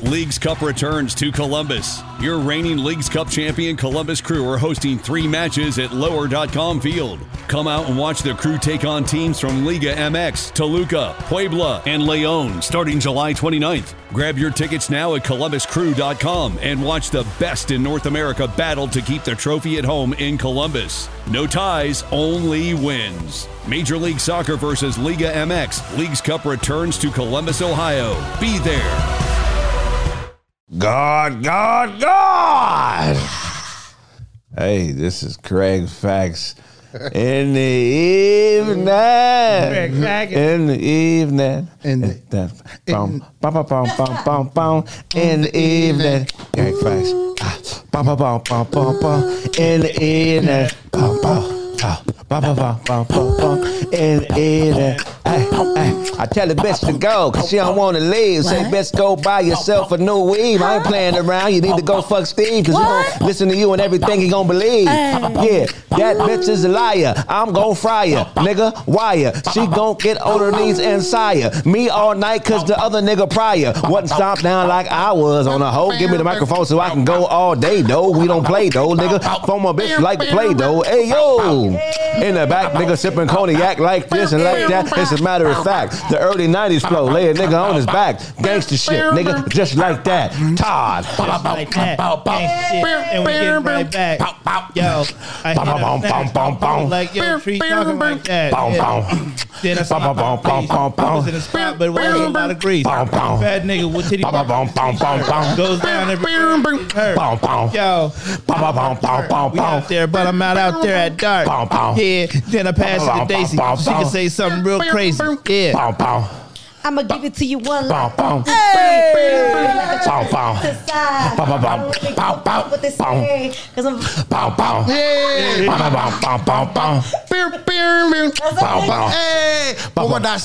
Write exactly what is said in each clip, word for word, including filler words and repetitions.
Leagues Cup returns to Columbus. Your reigning Leagues Cup champion Columbus Crew are hosting three matches at lower dot com Field. Come out and watch the Crew take on teams from Liga M X, Toluca, Puebla, and León starting July twenty-ninth. Grab your tickets now at columbus crew dot com and watch the best in North America battle to keep the trophy at home in Columbus. No ties, only wins. Major League Soccer versus Liga M X. Leagues Cup returns to Columbus, Ohio. Be there. God, God, God. Hey, this is Craig Facts in the evening. In the evening. In the evening. In the evening. Craig Facts. In the evening. In the evening. Hey, hey, I tell the bitch to go, cause she don't wanna leave. Say, bitch, go buy yourself a new weave. I ain't playing around, you need to go fuck Steve, cause he gon' listen to you and everything he gon' believe. Yeah, that bitch is a liar. I'm gon' fry her, nigga, wire. She gon' get on her knees and sire. Me all night, cause the other nigga prior wasn't stomped down like I was on a hoe. Give me the microphone so I can go all day, though. We don't play, though, nigga. Phone my bitch like to play, though. Hey, yo. In the back, nigga, sipping cognac like this and like that. It's a matter of fact. The early nineties flow, lay a nigga on his back. Gangsta shit, nigga, just like that. Todd. Just like that. Gangsta shit. And we get right back. Yo, I hit up like, yo, Tree talking like that. Yeah. Then I saw my face. I was in a spot, but it was a lot of grease. Fat nigga with titty goes down every hurt. Yo, we out there, but I'm out out there at dark. Yeah, then I pass it to Daisy. She can say something real crazy. Yeah. I'ma give it to you one like hey. Like a what they say, cause I'm hey. Over that's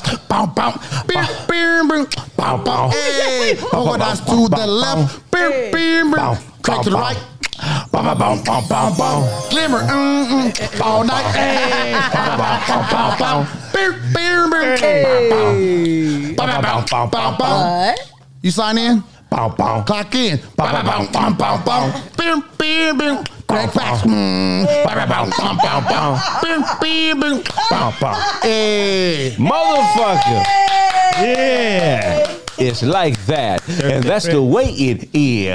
over that's to the left, back to the right. Bum, bum, bum, bum, bum. Glimmer, mm, mm, all night. Hey. Bum, bum, bum, bum, bum. Beer, beer, beer. Hey. Bum, bum, bum, bum, bum. You sign in? Bum, bum. Clock in. Bum, bum, bum, bum, bum. Beer, beer, beer. Craig Facts. Bum, bum, bum, bum, bum. Beer, beer, beer. Bum, bum. Hey, motherfucker. Yeah. It's like that, and that's the way it is.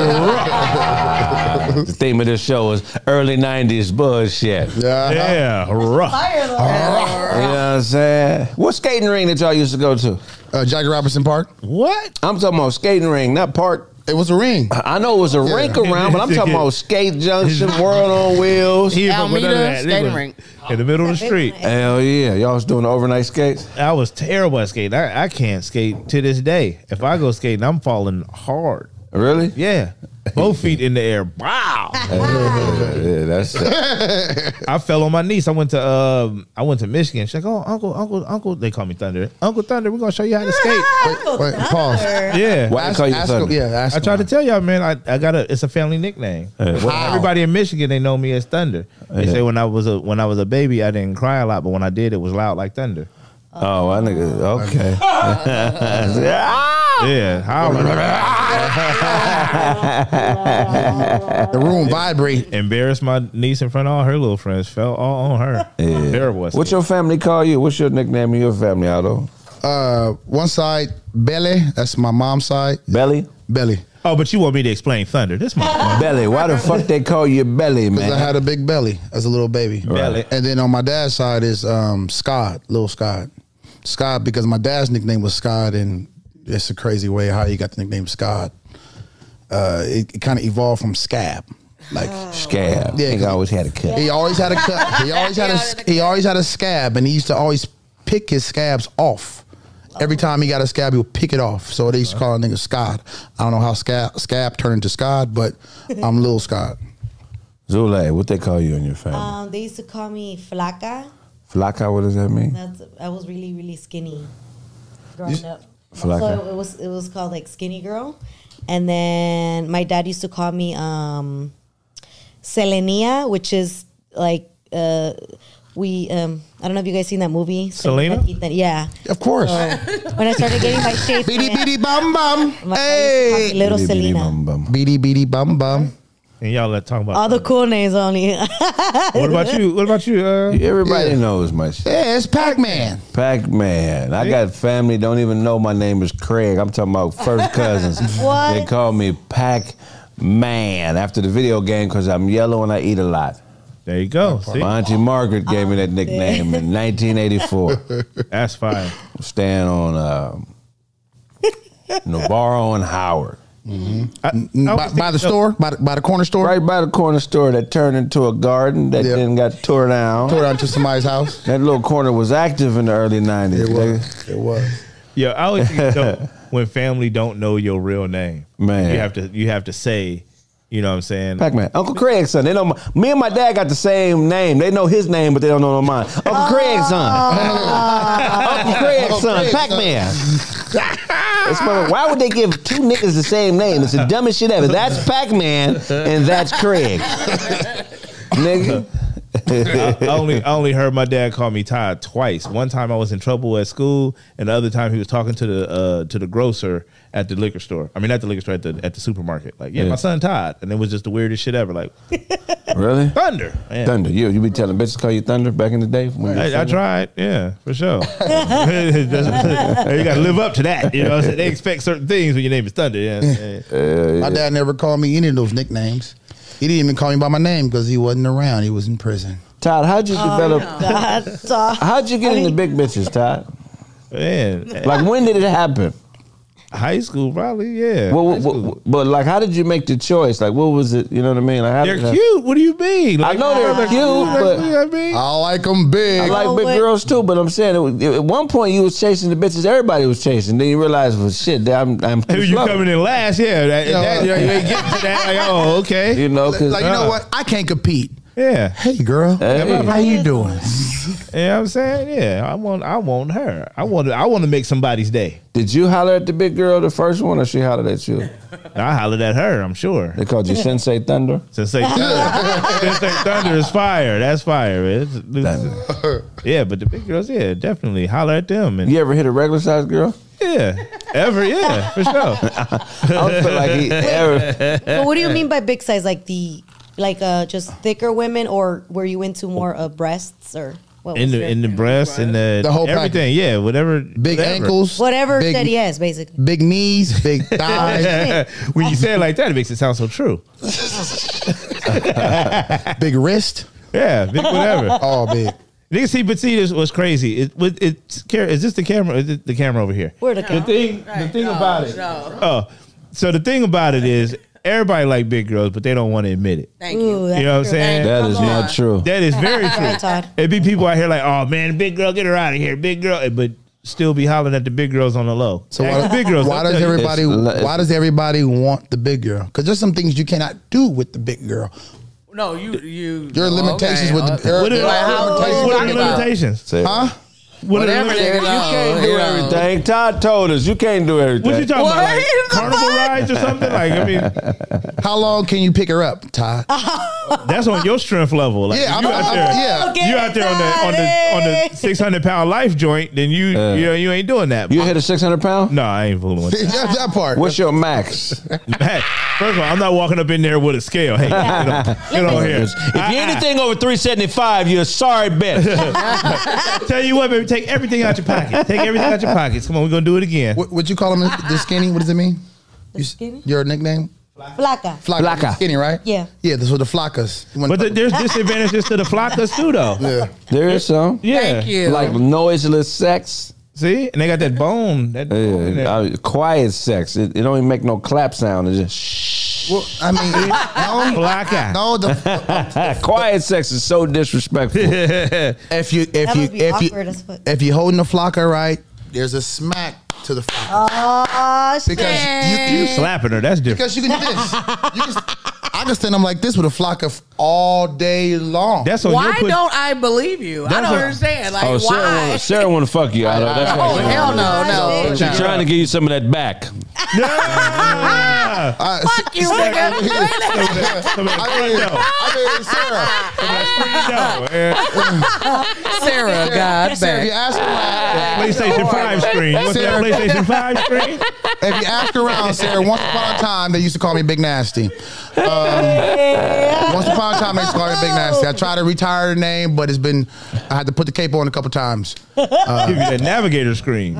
The theme of this show is early nineties bullshit. Yeah, yeah, rough. You know what I'm saying? What skating ring did y'all used to go to? Uh, Jackie Robinson Park. What? I'm talking about skating ring, not park. It was a ring. I know it was a yeah. rink around, but I'm talking about Skate Junction, World on Wheels. Almeida skating rink. In the middle of the street. Hell yeah. Y'all was doing the overnight skates? I was terrible at skating. I, I can't skate to this day. If I go skating, I'm falling hard. Really? Yeah. Both feet in the air. Wow. Yeah, that's it. I fell on my knees. I went to um, I went to Michigan. She's like, oh, Uncle, Uncle, Uncle. They call me Thunder. Uncle Thunder, we're going to show you how to skate. Wait, wait, pause. Yeah. Why ask, call you ask, Thunder? Yeah, ask I tried to tell y'all, man, I, I got a, it's a family nickname. Yeah. Wow. Everybody in Michigan, they know me as Thunder. They yeah. say when I was a when I was a baby, I didn't cry a lot, but when I did, it was loud like thunder. Oh, I nigga, okay. Yeah. How the room vibrate. Embarrassed my niece in front of all her little friends. Fell all on her. Yeah. Terrible. What's your family call you? What's your nickname in your family, Aldo? Uh, one side, Belly. That's my mom's side. Belly? Belly. Oh, but you want me to explain Thunder. This my Belly. Why the fuck they call you Belly, man? Because I had a big belly as a little baby. Belly. And then on my dad's side is um, Scott, little Scott. Scott, because my dad's nickname was Scott, and it's a crazy way how he got the nickname Scott. Uh, it it kind of evolved from Scab. Like oh. Scab. Yeah, he always had a cut. He always had a cut. He always had a he always had a scab, and he used to always pick his scabs off. Every time he got a scab, he would pick it off. So they used to call a nigga Scott. I don't know how scab scab turned into Scott, but I'm Lil Scott. Zule, what they call you in your family? Um, they used to call me Flaca. Flaca, what does that mean? That's, I was really, really skinny growing up. Flaca. So it was it was called like Skinny Girl. And then my dad used to call me um, Selenia, which is like uh, we um I don't know if you guys seen that movie. Selena? Yeah. Of course. So, when I started getting my shape, Beady beady bum bum. my Hey. little Bitty, bitty, Selena. bum, bum. Beady beady bum bum. And y'all let talk about All the cool names only. What about you? What about you? Uh, Everybody Yeah. knows my shit. Yeah, it's Pac-Man. Pac-Man. I got family don't even know my name is Craig. I'm talking about first cousins. What? They call me Pac-Man after the video game because I'm yellow and I eat a lot. there you go. See, My auntie Margaret gave me that nickname in nineteen eighty-four. that's fine. Staying on uh, Navarro and Howard. I, I By, was by the thinking- store, by the, by the corner store. Right by the corner store that turned into a garden that Yep. then got tore down. Tore down to somebody's house. That little corner was active in the early nineties. It was. It was. Yeah, I always think so, when family don't know your real name, Man. you have to you have to say, you know what I'm saying? Pac-Man. Uncle Craig's son. They know my, me and my dad got the same name. They know his name, but they don't know mine. Uncle Craig's son. Uncle Craig's son. Craig's Pac-Man. It's funny. Why would they give two niggas the same name? It's the dumbest shit ever. That's Pac-Man and that's Craig. Nigga. I, I only I only heard my dad call me Todd twice. One time I was in trouble at school, and the other time he was talking to the uh, to the grocer at the liquor store. I mean, not the liquor store, at the at the supermarket. Like, yeah, Yeah. my son Todd, and it was just the weirdest shit ever. Like, Really? Thunder, man. Thunder. You you be telling bitches call you Thunder back in the day? When you were I, I single? tried, yeah, for sure. you got to live up to that. You know, what I'm saying? They expect certain things when your name is Thunder. Yeah, yeah. My dad never called me any of those nicknames. He didn't even call me by my name because he wasn't around. He was in prison. Todd, how'd you develop? That's, uh, How'd you get into big bitches, Todd? Man, Like when did it happen? high school probably, yeah. Well, High what- school. but like, how did you make the choice? Like, what was it? You know what I mean? Like, how They're did that- cute. What do you mean? I know they're like, cute, like, but- you know what I mean? I like them big. I like Oh, big wait. girls too, but I'm saying it was, at one point you was chasing the bitches everybody was chasing. Then you realize, well, shit, I'm I'm too Who you slow. coming in last? Yeah, that, Yeah. that, you ain't getting to that. Like, oh, okay. You know, because like, you know what? I can't compete. Yeah, Hey, girl. Hey. How you doing? you know what I'm saying? Yeah, I want, I want her. I want, to, I want to make somebody's day. did you holler at the big girl the first one, or she hollered at you? I hollered at her. I'm sure. They called you Sensei Thunder. Sensei Thunder, Sensei Thunder is fire. That's fire. It's, it's- yeah, but the big girls, yeah, definitely holler at them. And You ever hit a regular size girl? yeah, ever, yeah, for sure. I don't feel like he ever. but what do you mean by big size? Like the like uh just thicker women, or were you into more uh, breasts or what? In was the your- in the breasts, in the, The whole everything, yeah, whatever. Big whatever. ankles. whatever big, said yes, basically. Big knees, big thighs, When you say it like that, it makes it sound so true. big wrist. Yeah, big whatever. All big. Nigga, see, but see, this was crazy. It, it, it's, is this the camera? Is it the camera over here? Where the The camera? thing, the thing about it. Oh, so the thing about it is, everybody like big girls, but they don't want to admit it. Thank Ooh, you. that's You know what I'm true. saying? That Come is on. not true. That is very Right, true. Todd. It'd be people out here like, oh man, big girl, get her out of here, big girl, but still be hollering at the big girls on the low. So Ask why, the big girls. why they'll does tell you. everybody It's- why does everybody want the big girl? Because there's some things you cannot do with the big girl. No, you you. There are limitations with the okay. there are- What are, there are how- limitations what with are the the big girl. limitations? Say, Huh? What are the Whatever limitations? they You can't do you know. everything. Todd told us you can't do everything. What you talking What? about? Like The carnival fuck? rides or something? Like, I mean, How long can you pick her up, Todd? that's on your strength level. Like, Yeah, if I'm- you out I'm- there, yeah. Okay, you out there on the on the on the six hundred pound life joint, then you Uh. you know you ain't doing that. You hit a six hundred pound? No, I ain't fooling with that. that, that part. What's your max? Hey, first of all, I'm not walking up in there with a scale. Hey, get on, get on here. If you're anything over three seventy-five, you're a sorry bitch. Tell you what, baby, take everything out your pocket. Take everything out your pockets. Come on, we're gonna do it again. What would you call him? The skinny? What does it mean? The skinny? Your nickname? Flaca. Flaca. Flaca. Skinny, right? Yeah. Yeah, this was the flacas. You But want- the, there's disadvantages to the flockas too, though. yeah. There is some. Yeah. Thank you. Like noiseless sex. See, and they got that bone. That bone in Yeah, there. uh, quiet sex. It, it don't even make no clap sound. It's just shh. Well, I mean, no, Flocka. no. The, Quiet sex is so disrespectful. if you if That you would be if you awkward as fuck. if you holding the flocka right, there's a smack to the flocka Oh, shit. because you, You you slapping her? That's different. because you can do this. You can, I can stand them like this with a flocka f- all day long. That's on Why your put- don't I believe you? I That's don't a- understand. Like, Oh, Sarah why? want, Sarah want to fuck you, Otto. That's Oh, why she hell want no, no. to. She's no. trying to give you some of that back. Yeah. I, Fuck you, nigga. I mean, Sarah. Sarah, God Sarah, if you back. ask around, PlayStation five screen. You want that Sarah. PlayStation five screen? if you ask around, Sarah, once upon a time they used to call me Big Nasty. Um, once upon a time they used to call me Big Nasty. I tried to retire the name, but it's been I had to put the cape on a couple times. Uh, Give you that navigator screen.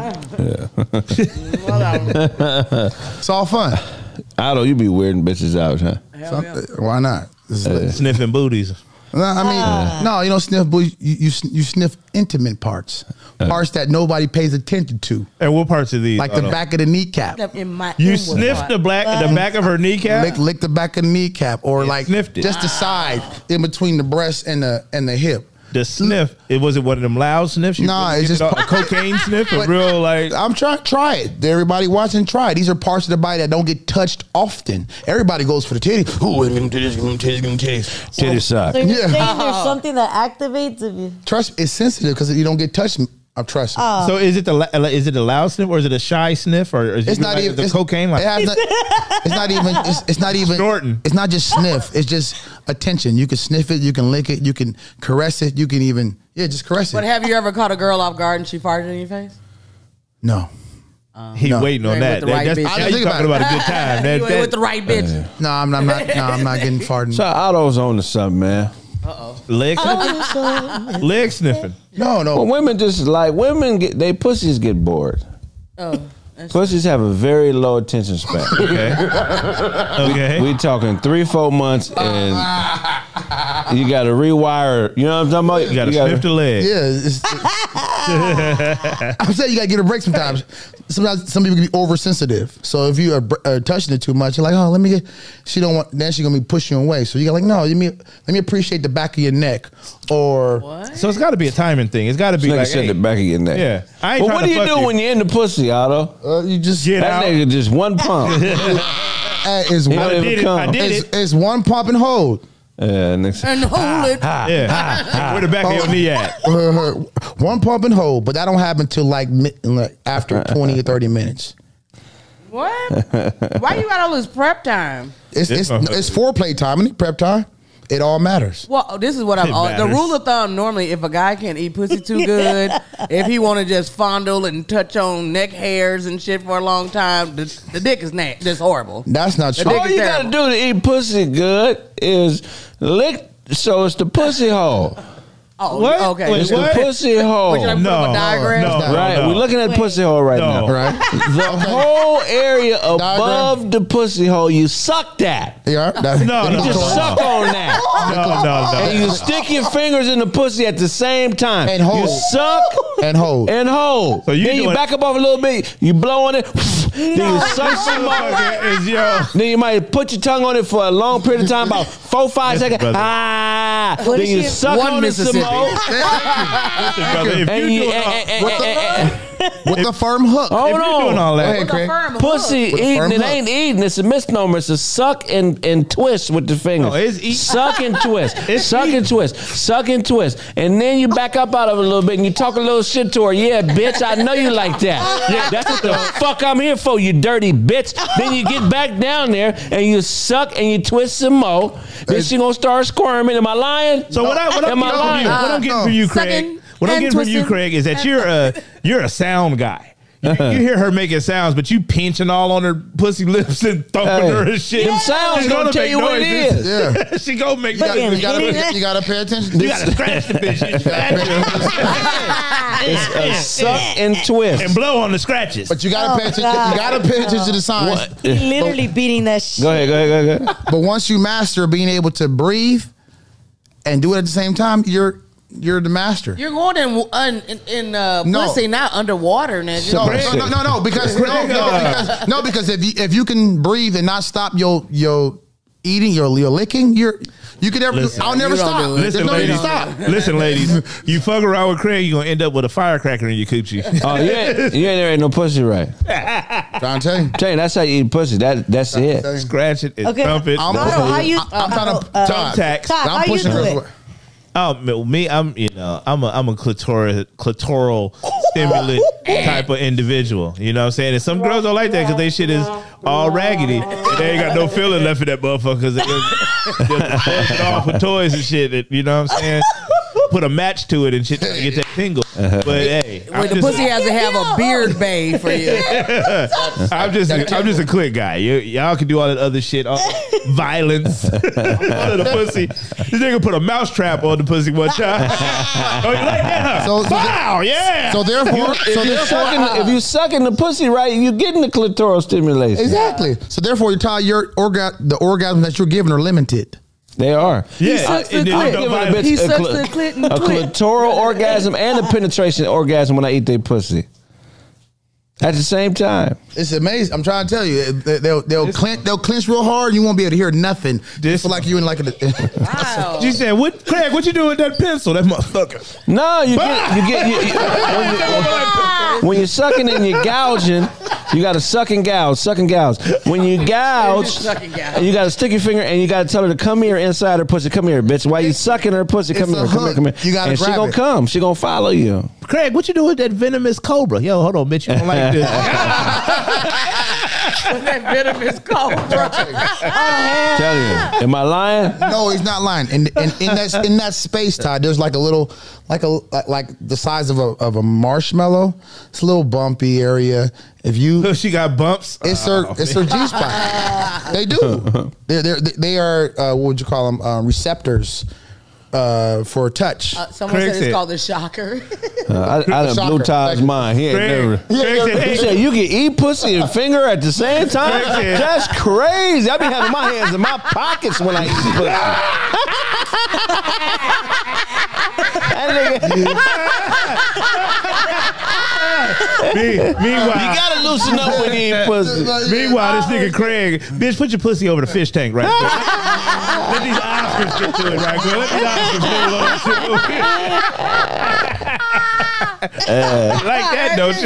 It's all fun. Otto, you be weirding bitches out, huh? Hell yeah. So, why not? This is- Sniffing booties. No, I mean, Ah. no, you don't sniff booty. You, you you sniff intimate parts, parts that nobody pays attention to, And what parts of these? like the Otto? back of the kneecap. In my You inward sniffed part. the black, the back of her kneecap. Lick, lick the back of the kneecap, or Yeah, like sniffed it. just the side in between the breast and the and the hip. The sniff. It was it one of them loud sniffs. You Nah, really it's get just- it off- a cocaine sniff. A But- real like. I'm trying try it. Everybody watching, try it. These are parts of the body that don't get touched often. Everybody goes for the titty. Ooh, give me titties, give me titties, give me titties. Titty suck. So you're Yeah. saying there's something that activates if you. Trust, it's sensitive because you don't get touched. I'm trusting. Oh. So is it the la- is it a loud sniff or is it a shy sniff or is It's it not like even the it's, cocaine like it has not, it's not even. It's, it's not even. Snorting. It's not just sniff. It's just attention. You can sniff it. You can lick it. You can caress it. You can even yeah, just caress But it. have you ever caught a girl off guard and she farted in your face? No, he No. waiting on Right, that. with the right That's, bitch. now I didn't you think talking about about, it. a good time. That, You went that, with the right bitch. no, I'm, I'm not. No, I'm not getting farting. So Otto's on to something, man. leg sniffing. Leg sniffing. No, no. Well, women just like women get they pussies get bored. Oh, that's Pussies have a very low attention span. Okay. Okay. We talking three, four months, and you got to rewire. You know what I'm talking about? you gotta sniff the leg. Yeah, it's, I'm saying you gotta give it a break sometimes. Sometimes some people can be oversensitive. So if you are, br- are touching it too much, you're like, oh, let me get. She don't want. Then she's gonna be pushing you away. So you got like, no, let me let me appreciate the back of your neck, or what? So it's got to be a timing thing. It's got to be Nigga like, said hey, the back of your neck. yeah. I ain't But trying what to do you fuck do you. when you're in the pussy, Otto? uh, you just Get That out. nigga just one pump. uh, is He one, don't I even did it. come. I did it's, it. it's one pump and hold. Yeah, next. And hold it. Yeah. Where the back of your knee at? Uh, one pump and hold, but that don't happen till like, mi- like after twenty or thirty minutes. What? Why you got all this prep time? It's it's, it's foreplay time and prep time. It all matters. Well, this is what I'm. It all, the matters. rule of thumb normally, if a guy can't eat pussy too good, if he want to just fondle and touch on neck hairs and shit for a long time, the, the dick is na- just horrible. That's not The true. dick All is you gotta terrible. do to eat pussy good is lick. So it's the pussy hole. Oh, What? okay. Wait, It's what? the pussy hole. Would you like to put up No, a diagram? no, no. Right, we're looking at Wait. pussy hole right No. now. Right? The whole area above the pussy hole, you suck that. Yeah. That's, No, You no. just suck on that. No, no, And no. you stick your fingers in the pussy at the same time. And hold. You suck and hold. and hold. So you then you doing- back up off a little bit. You blow on it. Then you suck some more. Motherfucker is yo. Then you might put your tongue on it for a long period of time, about four, five seconds. brother. Ah. What Then is you she- suck One on it some Mississippi. more. Listen, brother, if And you you, doing and, all, and, and, With and, the, and, with the firm hook. hold if you doing on. all Go that, ahead, With a Craig. firm Pussy hook. a eating, firm it hook. ain't eating. It's a misnomer. It's a suck and, and twist with the fingers. No, it's eat- Suck and twist. It's Suck and twist. Suck and twist. And then you back up out of it a little bit and you talk a little shit to her. Yeah, bitch, I know you like that. Yeah, that's what the fuck I'm here for, you dirty bitch. Then you get back down there and you suck and you twist some more. Then she gonna start squirming. Am I lying? So what, I, what, I'm, Am I getting from you, lying? what I'm getting No. from you, Sucking Craig, what I'm and getting from you, twisting. Craig, is that you're a you're a sound guy. You, you hear her making sounds, but you pinching all on her pussy lips and thumping Hey, her and shit. them sounds She's gonna tell make you what it noises. is. Yeah. she gonna make You gotta, noises. you, gotta, you gotta pay attention. You gotta scratch the bitch. You scratch It's a suck and twist. and blow on the scratches. But you gotta Oh, pay attention. God. You gotta pay attention to the signs. What? He literally beating that shit. Go ahead, go ahead, go ahead. Go ahead. But once you master being able to breathe and do it at the same time, you're you're the master. You're going in in, in, in uh, No. pussy, not underwater, nigga. No, Craig. no, no, no, no, because no, no, because no, because if you if you can breathe and not stop your your eating, your your licking, you're you could never. Listen. I'll never You don't stop. do it. There's Listen, no need to ladies. stop. Listen, ladies. You fuck around with Craig, you're gonna end up with a firecracker in your coochie. Oh, you ain't, you ain't there ain't no pussy right. Trying to tell you. Tell you, that's how you eat pussy. That That's it. Scratch it and Okay. thump it. I'm, Otto, how you- I'm trying to uh, Todd, Thumbtacks. Todd, I'm how you pushing do her it? away. Oh, me, I'm you know, I'm a I'm a clitoral clitoral stimulant type of individual. You know what I'm saying? And some girls don't like that because they shit is all raggedy. And they ain't got no feeling left in that motherfucker because they just, just busted off with toys and shit. That, you know what I'm saying? Put a match to it and shit to get that tingle. Uh-huh. But hey, Wait, the pussy has to have a beard bay for you. I'm just, a, I'm just a click guy. You, y'all can do all that other shit, all violence, all of the pussy. This nigga put a mouse trap on the pussy one time. Oh, you like that? Huh? So, so wow, the, yeah. So therefore, If so you therefore, sucking, if you sucking the pussy right, you getting the clitoral stimulation. exactly. So therefore, you tell your orga- the orgasms that you're giving are limited. They are. Yeah, sucks the and then clit. you know, Giving a violence- bitch He a, sucks cl- the clit and a clit. clitoral orgasm and a penetration orgasm when I eat their pussy at the same time. It's amazing. I'm trying to tell you, they- they'll they'll clench, they'll clench real hard. You won't be able to hear nothing. This- It's like you in like a. Wow. She said, "What, Craig? What you doing with that pencil? That motherfucker." No, you get you get you, you, when, you, when you're sucking and you're gouging, you got to suck and gouge, suck and gouge. When you gouge, Suck and gouge. you got to stick your finger and you got to tell her to come here inside her pussy. Come here, bitch. While you sucking her pussy, come It's here, a come here, hook. come here. You gotta and she grab gonna it. come. She gonna follow you. Craig, what you doing with that venomous cobra? Yo, hold on, bitch. You don't like this? That venomous cobra. Tell you, am I lying? No, he's not lying. And in, in, in that in that space, Todd, there's like a little, like a like, like the size of a of a marshmallow. It's a little bumpy area. If you, She got bumps. it's her it's her G spot. They do. They're, they're they are uh, what would you call them? Uh, receptors uh, for touch. Uh, someone Craig said it's said- called the shocker. Uh, I, I done Shocker. blew Todd's Like- mind. He ain't Craig, never. Craig said, He hey, said you can eat pussy and finger at the same time. Yeah. That's crazy. I be having my hands in my pockets when I eat pussy. That nigga, me, meanwhile, you gotta loosen up when you eat pussy. meanwhile, this nigga Craig, bitch, put your pussy over the fish tank right there. Let these Oscars get to it right quick. Let these Oscars get on that shit over here. Like that, don't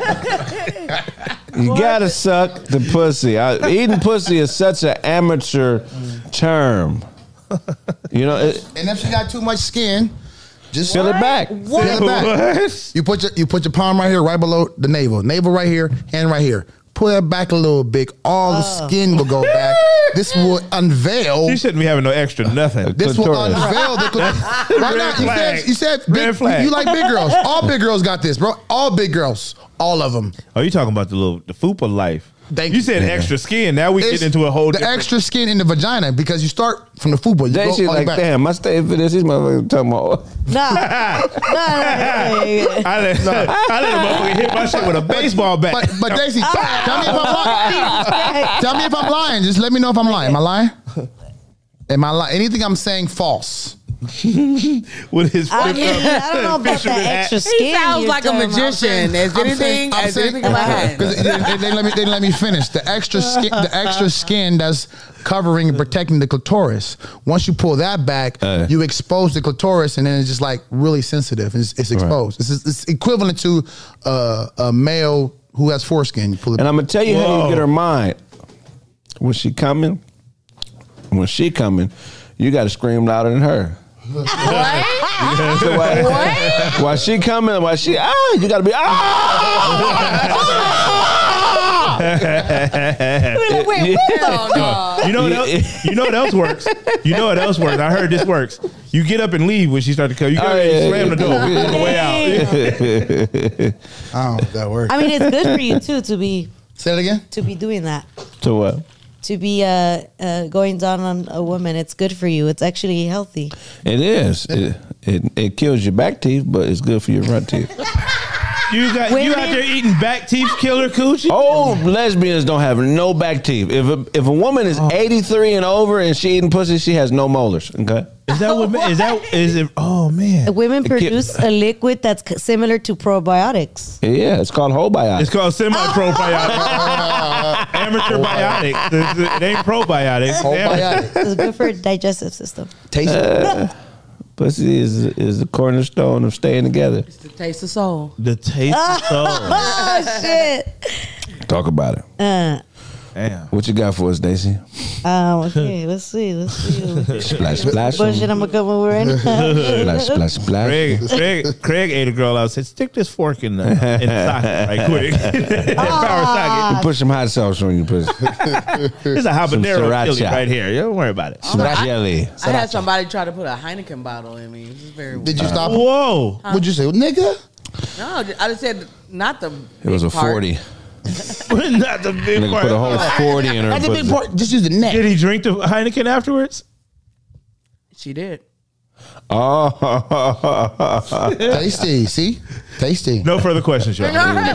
you? You gotta suck the pussy. I, eating pussy is such an amateur term. You know, it, And if she got too much skin, just fill it back. Fill it back. What? You put your you put your palm right here, right below the navel. Navel right here, hand right here. Pull that back a little bit. All the skin will go back. This will unveil. You shouldn't be having no extra nothing. This will Clitoris. unveil the clit- right now. You flag. said you said Red big, flag. you like big girls. All big girls got this, bro. All big girls, all of them. Oh, you talking about the little the fupa life? Thank you you. said extra skin. Now we It's get into a whole the different. extra skin in the vagina because you start from the fupa. You They go shit all the like, back. damn, I stayed for this. These motherfuckers talking about. Nah. Nah, nah, nah, nah. I let, I let a motherfucker hit my shit with a baseball bat. But but Daisy, tell me if I'm lying. Tell me if I'm lying. Just let me know if I'm lying. Am I lying? Am I lying? Anything I'm saying false? with his I, flipped up I don't know about fisherman that hat. extra skin. He sounds you're like a talking about. magician. As I'm anything, saying- I'm as saying- anything in my hand. Because they, they, they let me, they didn't let me finish. The extra skin, the extra skin that's covering and protecting the clitoris. Once you pull that back, Uh. you expose the clitoris, and then it's just like really sensitive. It's, it's exposed. It's, it's equivalent to uh, a male who has foreskin. You pull it. And I'm gonna tell you how Whoa. you get her mind. When she coming, when she coming, you got to scream louder than her. What? So while, What? while she coming, while she ah, you got to be ah. Wait, wait, Hell no. You know what else? You know what else works? You know what else works? I heard this works. You get up and leave when she starts to come. You get Oh, up and yeah, slam the door yeah. on the way out. I don't know if that works. I mean, it's good for you too to be Say it again. to be doing that. To what? To be uh, uh, going down on a woman. It's good for you. It's actually healthy. It is. It, it it kills your back teeth, but it's good for your front teeth. You got you out there eating back teeth killer coochie? Oh, lesbians don't have no back teeth. If a, if a woman is eighty-three and over and she eating pussy, she has no molars. Okay. Is that what? Is that is it? Oh man, Women It ki- produce a liquid that's c- similar to probiotics. Yeah, it's called whole it's called semi-probiotic, amateur biotic. It ain't probiotic. Probiotic. It's good for the digestive system. Taste it. Pussy is is the cornerstone of staying together. It's the taste of soul. The taste of soul. Oh shit! Talk about it. Uh, Damn. What you got for us, Daisy? Um, okay, let's see. Let's see. Splash, splash. Bullshit, I'm gonna come over right now. Splash, splash, splash. Craig, Craig, Craig ate a girl out. Said, "Stick this fork in the in the socket right quick." Power socket. Put some hot sauce on you, pussy. There's a habanero sriracha. chili right here. Don't worry about it. Sriracha jelly. I had somebody try to put a Heineken bottle in me. This is very weird. Did you stop? Whoa. What'd you say, nigga? No, I just said not the. It was a big part. forty. Not the big Nigga part. put a whole forty in her That's a big pussy. part. Just use the neck. Did he drink the Heineken afterwards? She did. Oh. Tasty. See? Tasty. No further questions, y'all.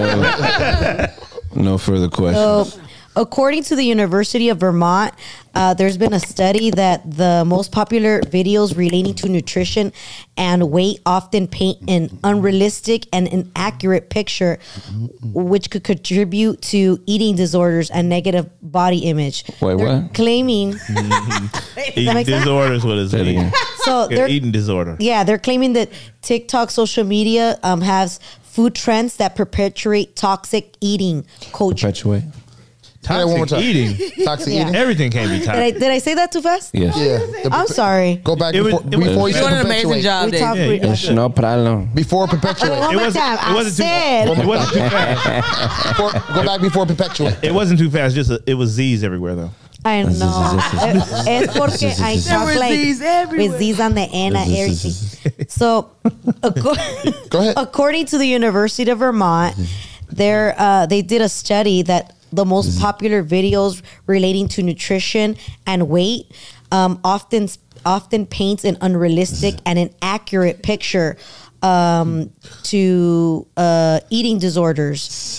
No further questions. So, according to the University of Vermont, uh, there's been a study that the most popular videos relating to nutrition and weight often paint an unrealistic and inaccurate picture, which could contribute to eating disorders and negative body image. Wait, They're what? claiming. Eating make sense? disorders, what is Say it it? again. So they're Eating disorder. Yeah, they're claiming that TikTok social media um, has food trends that perpetuate toxic eating culture. Perpetuate. Say that one more Toxic time. eating. Toxic Yeah. eating. Everything can be Did I, toxic. did I say that too fast? Yes. Yeah. The- I'm sorry. Go back It was- before, it was- before you You're doing said an amazing perpetuate. job, We David. talk- Yeah, we- you- It's no problem. Before perpetuate. One It more wasn't, time. it I wasn't too said. It wasn't too fast. Before, go back before perpetuate. It wasn't too fast. Just a, it was Z's everywhere though. I know. Es porque I talk There were like Z's everywhere. with Z's on the end and everything. So, acco- Go ahead. according to the University of Vermont, there uh, they did a study that the most popular videos relating to nutrition and weight um, often often paints an unrealistic and inaccurate picture um, to uh, eating disorders.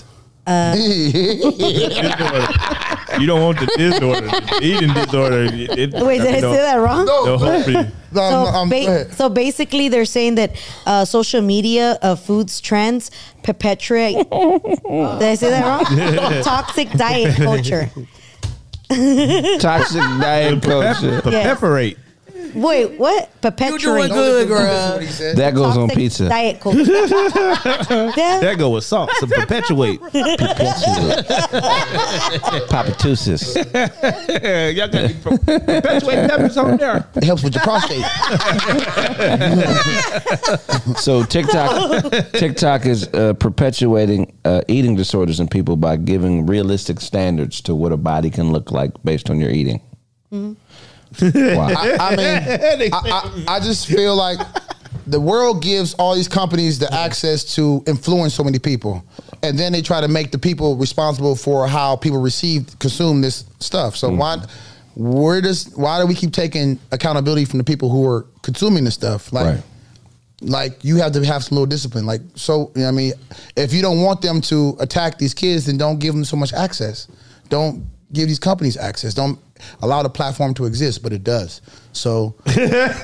You don't want the disorder, the eating disorder. It, Wait, did I say that wrong? No, hope for you. No, So, no, um, ba- go ahead. so basically, they're saying that uh, social media uh, foods trends perpetuate. Did I say that wrong? Toxic diet culture. Toxic diet culture. Perpetuate. Wait, what? You Perpetuate. doing good, girl. That goes on Toxic pizza. Diet culture. Yeah. That go with salt. So perpetuate. Papatusis. Y'all got perpetuate peppers on there. It helps with your prostate. So TikTok, TikTok is uh, perpetuating uh, eating disorders in people by giving realistic standards to what a body can look like based on your eating. Wow. I, I mean, I, I, I just feel like the world gives all these companies the access to influence so many people, and then they try to make the people responsible for how people receive, consume this stuff. So why, where does, why do we keep taking accountability from the people who are consuming this stuff? Like, Right. like you have to have some little discipline. Like, so you know what I mean, if you don't want them to attack these kids, then don't give them so much access. Don't give these companies access. Don't allow the platform to exist, but it does. So But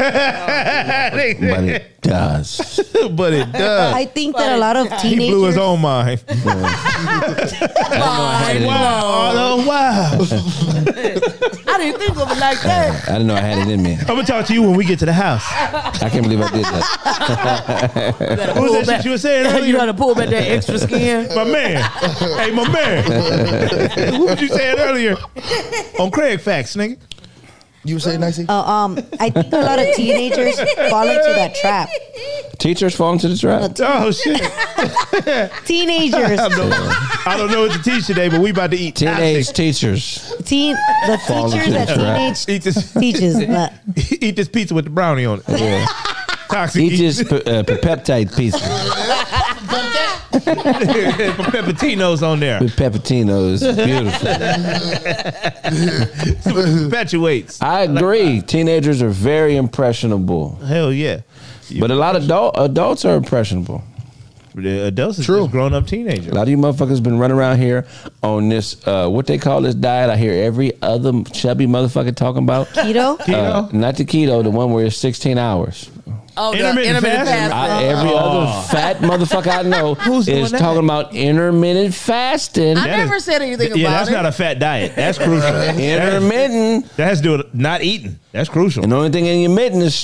it does. But it does. I think that a lot of He blew his teenagers. own mind. Wow. Oh, wow. I didn't think of it like that. I didn't know I had it in me. I'm going to talk to you when we get to the house. I can't believe I did that. You gotta What pull was that back- shit you were saying You earlier? gotta pull back that extra skin. My man. Hey, my man. What was you saying earlier? On Craig Facts, nigga. you were saying, Nicey? Uh, um, I think a lot of teenagers fall into that trap. Teachers fall into the trap. Oh, shit. Teenagers, I don't, know. I don't know what to teach today, but we about to eat Teenage toxic. teachers. teen, the Fall into teachers that the trap. teenage Eat this, teaches. But eat this pizza with the brownie on it. Yeah. Toxic. Eat Eat this pe- uh, peptide pizza peppertinos on there. with peppertinos. Beautiful. Perpetuates. I agree. Teenagers are very impressionable, Hell yeah. but a lot of adult, adults are impressionable. The adults is True. just grown up teenagers. A lot of you motherfuckers been running around here on this, uh, what they call this diet. I hear every other chubby motherfucker talking about. keto. Uh, not the keto, the one where it's sixteen hours. Oh, the Intermittent intermittent fasting. fasting. I, every other fat motherfucker I know Who's doing is that? talking about intermittent fasting. I That never is- said anything Yeah, about that's it. not a fat diet. That's crucial. Intermittent. That has to do with not eating. That's crucial. And the only thing in your mitten is snacks, bitch. That's the only mitten it's entering.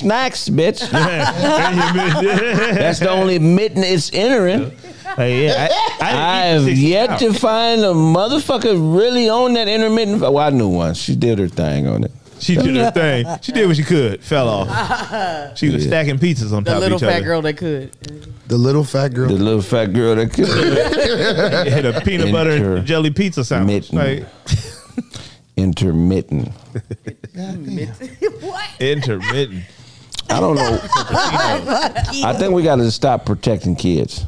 That's That's the only mitten it's entering. crucial. That's the only mitten it's entering. That's crucial. That's the only mitten it's entering. That's Like, yeah, I, I, I have yet to find a motherfucker really on that intermittent. Well, I knew one. She did her thing on it. She did her thing. She did what she could. Fell off. She was Yeah. stacking pizzas on The top of little each fat other. girl that could. The little fat girl. The little fat girl that could. It hit a peanut butter Inter- and jelly pizza sandwich. mitten. Like, Intermittent. intermittent. I don't know. I think we got to stop protecting kids.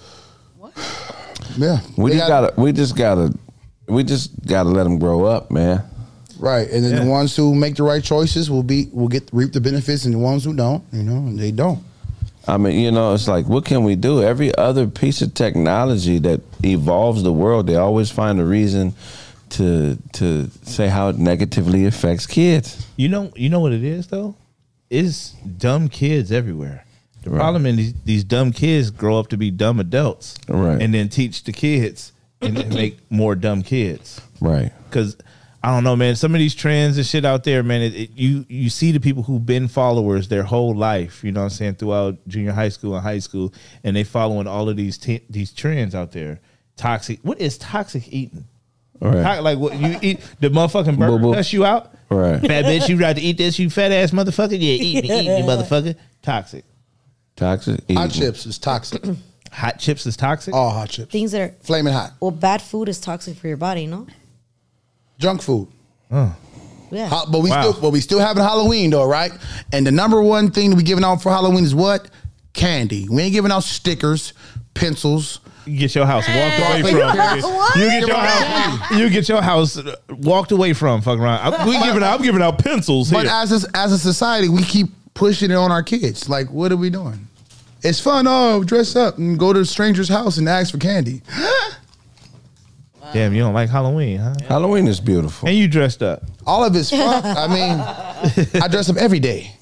Yeah. We They just got- gotta. We just gotta. We just gotta let them grow up, man. Right, and then Yeah. the ones who make the right choices will be will get reap the benefits, and the ones who don't, you know, they don't. I mean, you know, it's like, what can we do? Every other piece of technology that evolves the world, they always find a reason to to say how it negatively affects kids. You know, you know what it is though? It's dumb kids everywhere. The Right. problem is these, these dumb kids grow up to be dumb adults, Right. and then teach the kids and then make more dumb kids. Right. Because I don't know, man. Some of these trends and shit out there, man. It, it, you you see the people who've been followers their whole life. You know what I'm saying? Throughout junior high school and high school, and they following all of these t- these trends out there. Toxic. What is toxic eating? Right. To- like what you eat? The motherfucking burger Boo-boo. cuss you out? Right. Fat bitch, you rather eat this? You fat ass motherfucker? Yeah, eat me, eat me, motherfucker. Toxic. Toxic. Hot eating. chips is toxic. Hot chips is toxic. All hot chips, Things that are flaming hot. well, bad food is toxic for your body, no? Junk food. Yeah. Ho- But we Wow. still, but we still having Halloween though, right? And the number one thing that we giving out for Halloween is what? Candy. We ain't giving out stickers, pencils. You get your house walked away Wait, from. what? You get your house. You get your house uh, walked away from. Fucking around. I'm, we giving out. I'm giving out pencils But here. as a, as a society, we keep pushing it on our kids. Like, what are we doing? It's fun. Oh, dress up and go to a stranger's house and ask for candy. Damn, you don't like Halloween, huh? Halloween is beautiful. And you dressed up. All of it's fun. I mean, I dress up every day.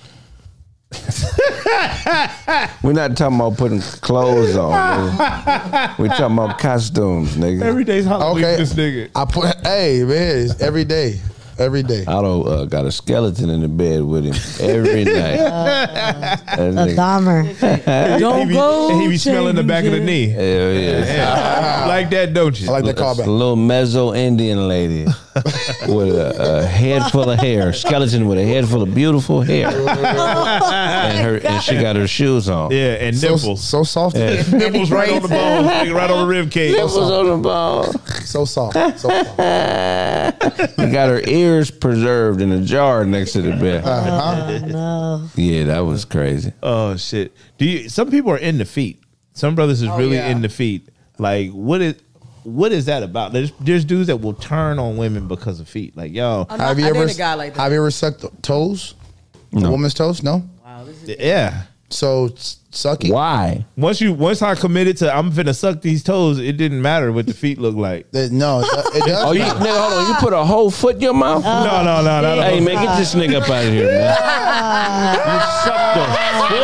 We're not talking about putting clothes on. nigga. We're talking about costumes, nigga. Every day's Halloween. Okay. for This nigga. I put, hey man, it's every day, every day. Otto uh, got a skeleton in the bed with him every night. That A nigga- Dahmer. Don't he be, go and he be smelling the back of the knee. Hell yeah. Like that, don't you? I like that It's a callback. little Mezzo Indian lady with a, a head full of hair, skeleton with a head full of beautiful hair, and her and she got her shoes on. Yeah, and So, nipples. so soft, Nipples right on the bone, nigga, right on the rib cage. Nipples on the bone. so soft, so soft. She got her ears preserved in a jar next to the bed. Uh-huh. No. Yeah, that was crazy. Oh shit! Do you? Some people are into feet. Some brothers is really yeah. into feet. Like what is? What is that about? There's there's dudes that will turn on women because of feet. Like yo, I'm Have not- you I ever dated a guy like that. have you ever sucked toes? A No. woman's toes? No. Wow, this is yeah. So s- sucking. Why? Once you once I committed to I'm finna suck these toes, it didn't matter what the feet look like. That- no, it, it does. Oh, you matter. nigga, hold on. You put a whole foot in your mouth? No, no, no, no, no. Hey man, get this nigga up out of here, man. You sucked the foot,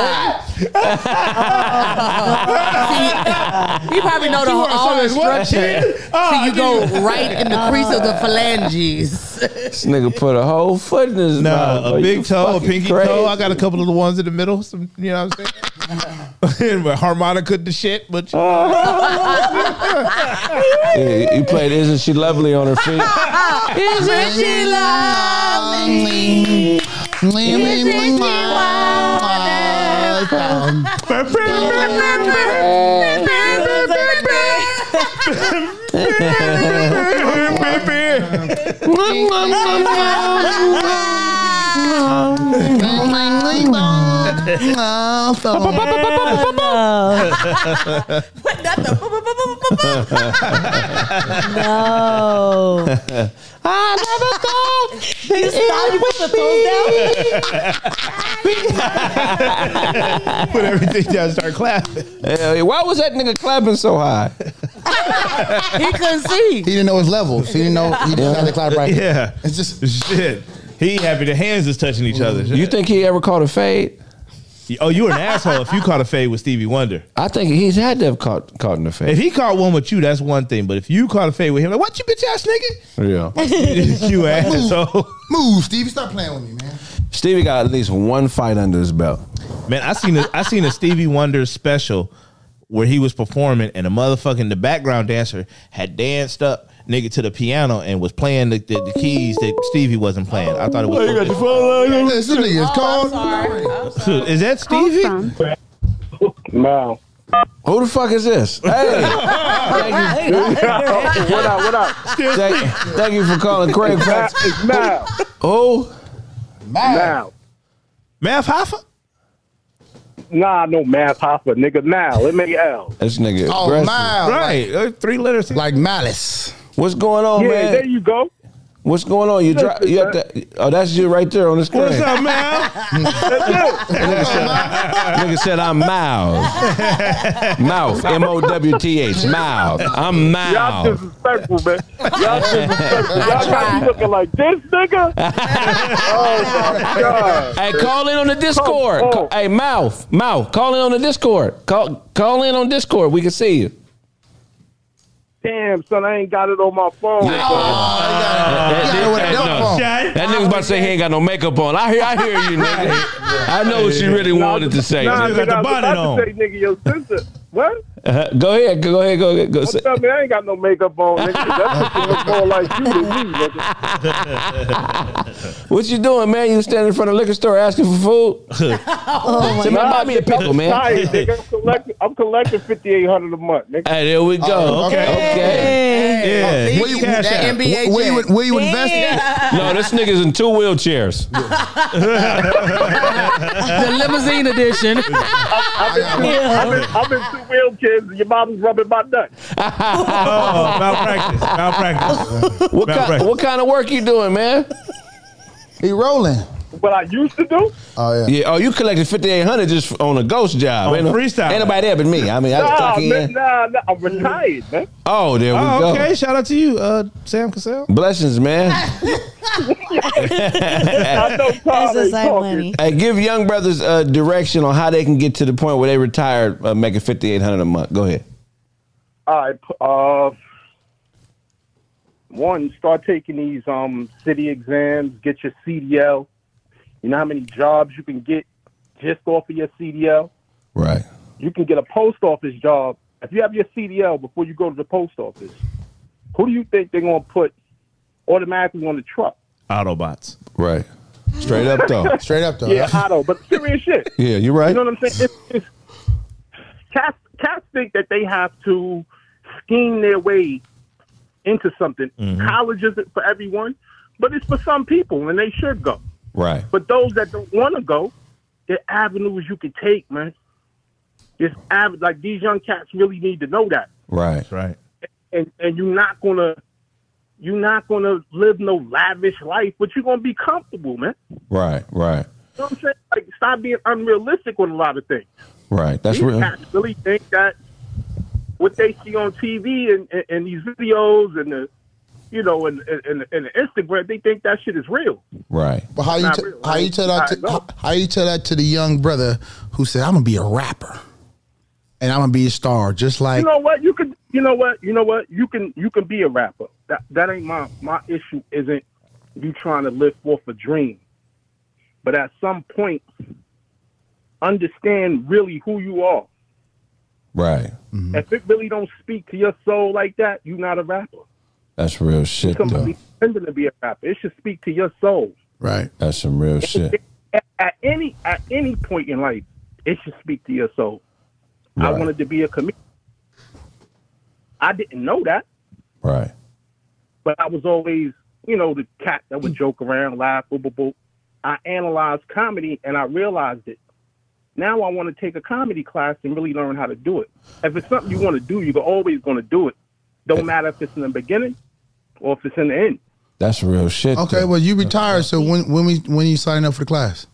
You probably know the whole, all the instructions. So you go right in the crease of the phalanges. This nigga put a whole foot in his No, mouth. a Are big you toe, a fucking pinky crazy? toe. I got a couple of the ones in the middle. Some, you know what I'm saying? But harmonica the shit, but Yeah, you played Isn't She Lovely on her feet? Isn't she lovely? No. I never thought You stop, you put the toes down. put everything down, start clapping. Hell yeah. Why was that nigga clapping so high? He couldn't see. He didn't know his levels. He didn't know. He just had to clap right. Yeah, It's just. shit. He happy the hands is touching each other. You think he ever caught a fade? Oh, you were an asshole if you caught a fade with Stevie Wonder. I think he's had to have caught caught in the If fade. he caught one with you, that's one thing. But if you caught a fade with him, like, what you bitch ass nigga? Yeah. You asshole. Move, Stevie. Stop playing with me, man. Stevie got at least one fight under his belt. Man, I seen a, I seen a Stevie Wonder special where he was performing, and the motherfucking the background dancer had danced up nigga to the piano and was playing the, the, the keys that Stevie wasn't playing. I thought it was. Oh, you got your phone line? This nigga is cold. Is that Stevie? No. Who the fuck is this? Hey. Thank you. What up, what up? Thank, thank you for calling Craig. Mal, it's Mal. Who? Mal. Math Hoffa? Nah, no Math Hoffa, nigga. Mal, M A L. This nigga. Oh, aggressive. Mal. Right. Uh, Three letters. Like malice. What's going on, Yeah, man? there you go. What's going on? You drop. You have to. Oh, that's you right there on the screen. What's up, man? Nigga said, nigga said I'm Mouth. Mouth. M O W T H. Mouth. I'm Y'all Mouth. disrespectful, man. Y'all disrespectful. Y'all got me looking like this, nigga. Oh, my God. Hey, call in on the Discord. Oh, oh. Ca- Hey, Mouth. Mouth. Call in on the Discord. Call call in on Discord. We can see you. Damn, son, I ain't got it on my phone. Yeah. son. That, got it with a that- dumb no. phone. That nigga's about to say he ain't got no makeup on. I hear, I hear you, nigga. I know what she really wanted to say. Nah, You got nigga, the I was bonnet about on. to say, nigga, your sister. What? Uh, go ahead, go ahead, go ahead. Go say. What's up, man? I ain't got no makeup on, nigga. That shit look more like you than me, nigga. What you doing, man? You standing in front of the liquor store asking for food? Oh Say, man, buy me a pickle, I'm man. tired, nigga. I'm collecting, I'm collecting fifty-eight hundred a month, nigga. Hey, there we go. Oh, okay. okay. Okay. Yeah. Where you, Cash That App. N B A where you, check. where you investing? No, this nigga's in two wheelchairs. The limousine edition. I've been, I've been, I've been two wheelchairs and your mom's rubbing my nuts. Oh, malpractice. Malpractice. What, kind, what kind of work you doing, man? He rolling. What I used to do? Oh, yeah. Yeah. Oh, you collected fifty-eight hundred just on a ghost job. On ain't no, freestyle. Ain't nobody there but me. I mean, I was Nah, talking man, in. nah, nah, I'm retired, man. Oh, there we Oh, go. okay. Shout out to you, uh, Sam Cassell. Blessings, man. I know Tom That's ain't side talking. money. Hey, give young brothers uh, direction on how they can get to the point where they retire uh, making fifty-eight hundred a month. Go ahead. All right, p- uh, one, start taking these um city exams, get your C D L. You know how many jobs you can get just off of your C D L? Right. You can get a post office job. If you have your C D L before you go to the post office, who do you think they're going to put automatically on the truck? Autobots. Right. Straight up though. Straight up, though. Yeah, Otto, but serious shit. Yeah, you're right. You know what I'm saying? It's, it's, cats, cats think that they have to scheme their way into something. Mm-hmm. College isn't for everyone, but it's for some people, and they should go. Right. But those that don't want to go, there are avenues you can take, man. There's av- like these young cats really need to know that, Right. That's right. and and you're not gonna you're not gonna live no lavish life, but you're gonna be comfortable, man. Right. Right. You know what I'm saying? Like, stop being unrealistic with a lot of things. Right. That's These real. cats really think that what they see on T V and, and, and these videos and the, you know, and, and, and the Instagram, they think that shit is real. Right. But how you Not t- real, how you right? tell that I to, know. how, how you tell that to the young brother who said I'm gonna be a rapper and I'm gonna be a star, just like You know what? You can. You know what? You know what? You can. You can be a rapper. That that ain't my my issue. Isn't you trying to live forth a dream? But at some point, understand really who you are. Right. If it really don't speak to your soul like that, you're not a rapper. That's real shit though. Somebody pretending to be a rapper. It should speak to your soul. right. That's some real shit. At, at any at any point in life, it should speak to your soul. I Right. wanted to be a comedian. I didn't know that, Right. but I was always, you know, the cat that would joke around, laugh, boop, boop, boop. I analyzed comedy and I realized it. Now I want to take a comedy class and really learn how to do it. If it's something you want to do, you're always going to do it. Don't matter if it's in the beginning or if it's in the end. That's real shit. Okay, though. well you retired, so when when we when you sign up for the class?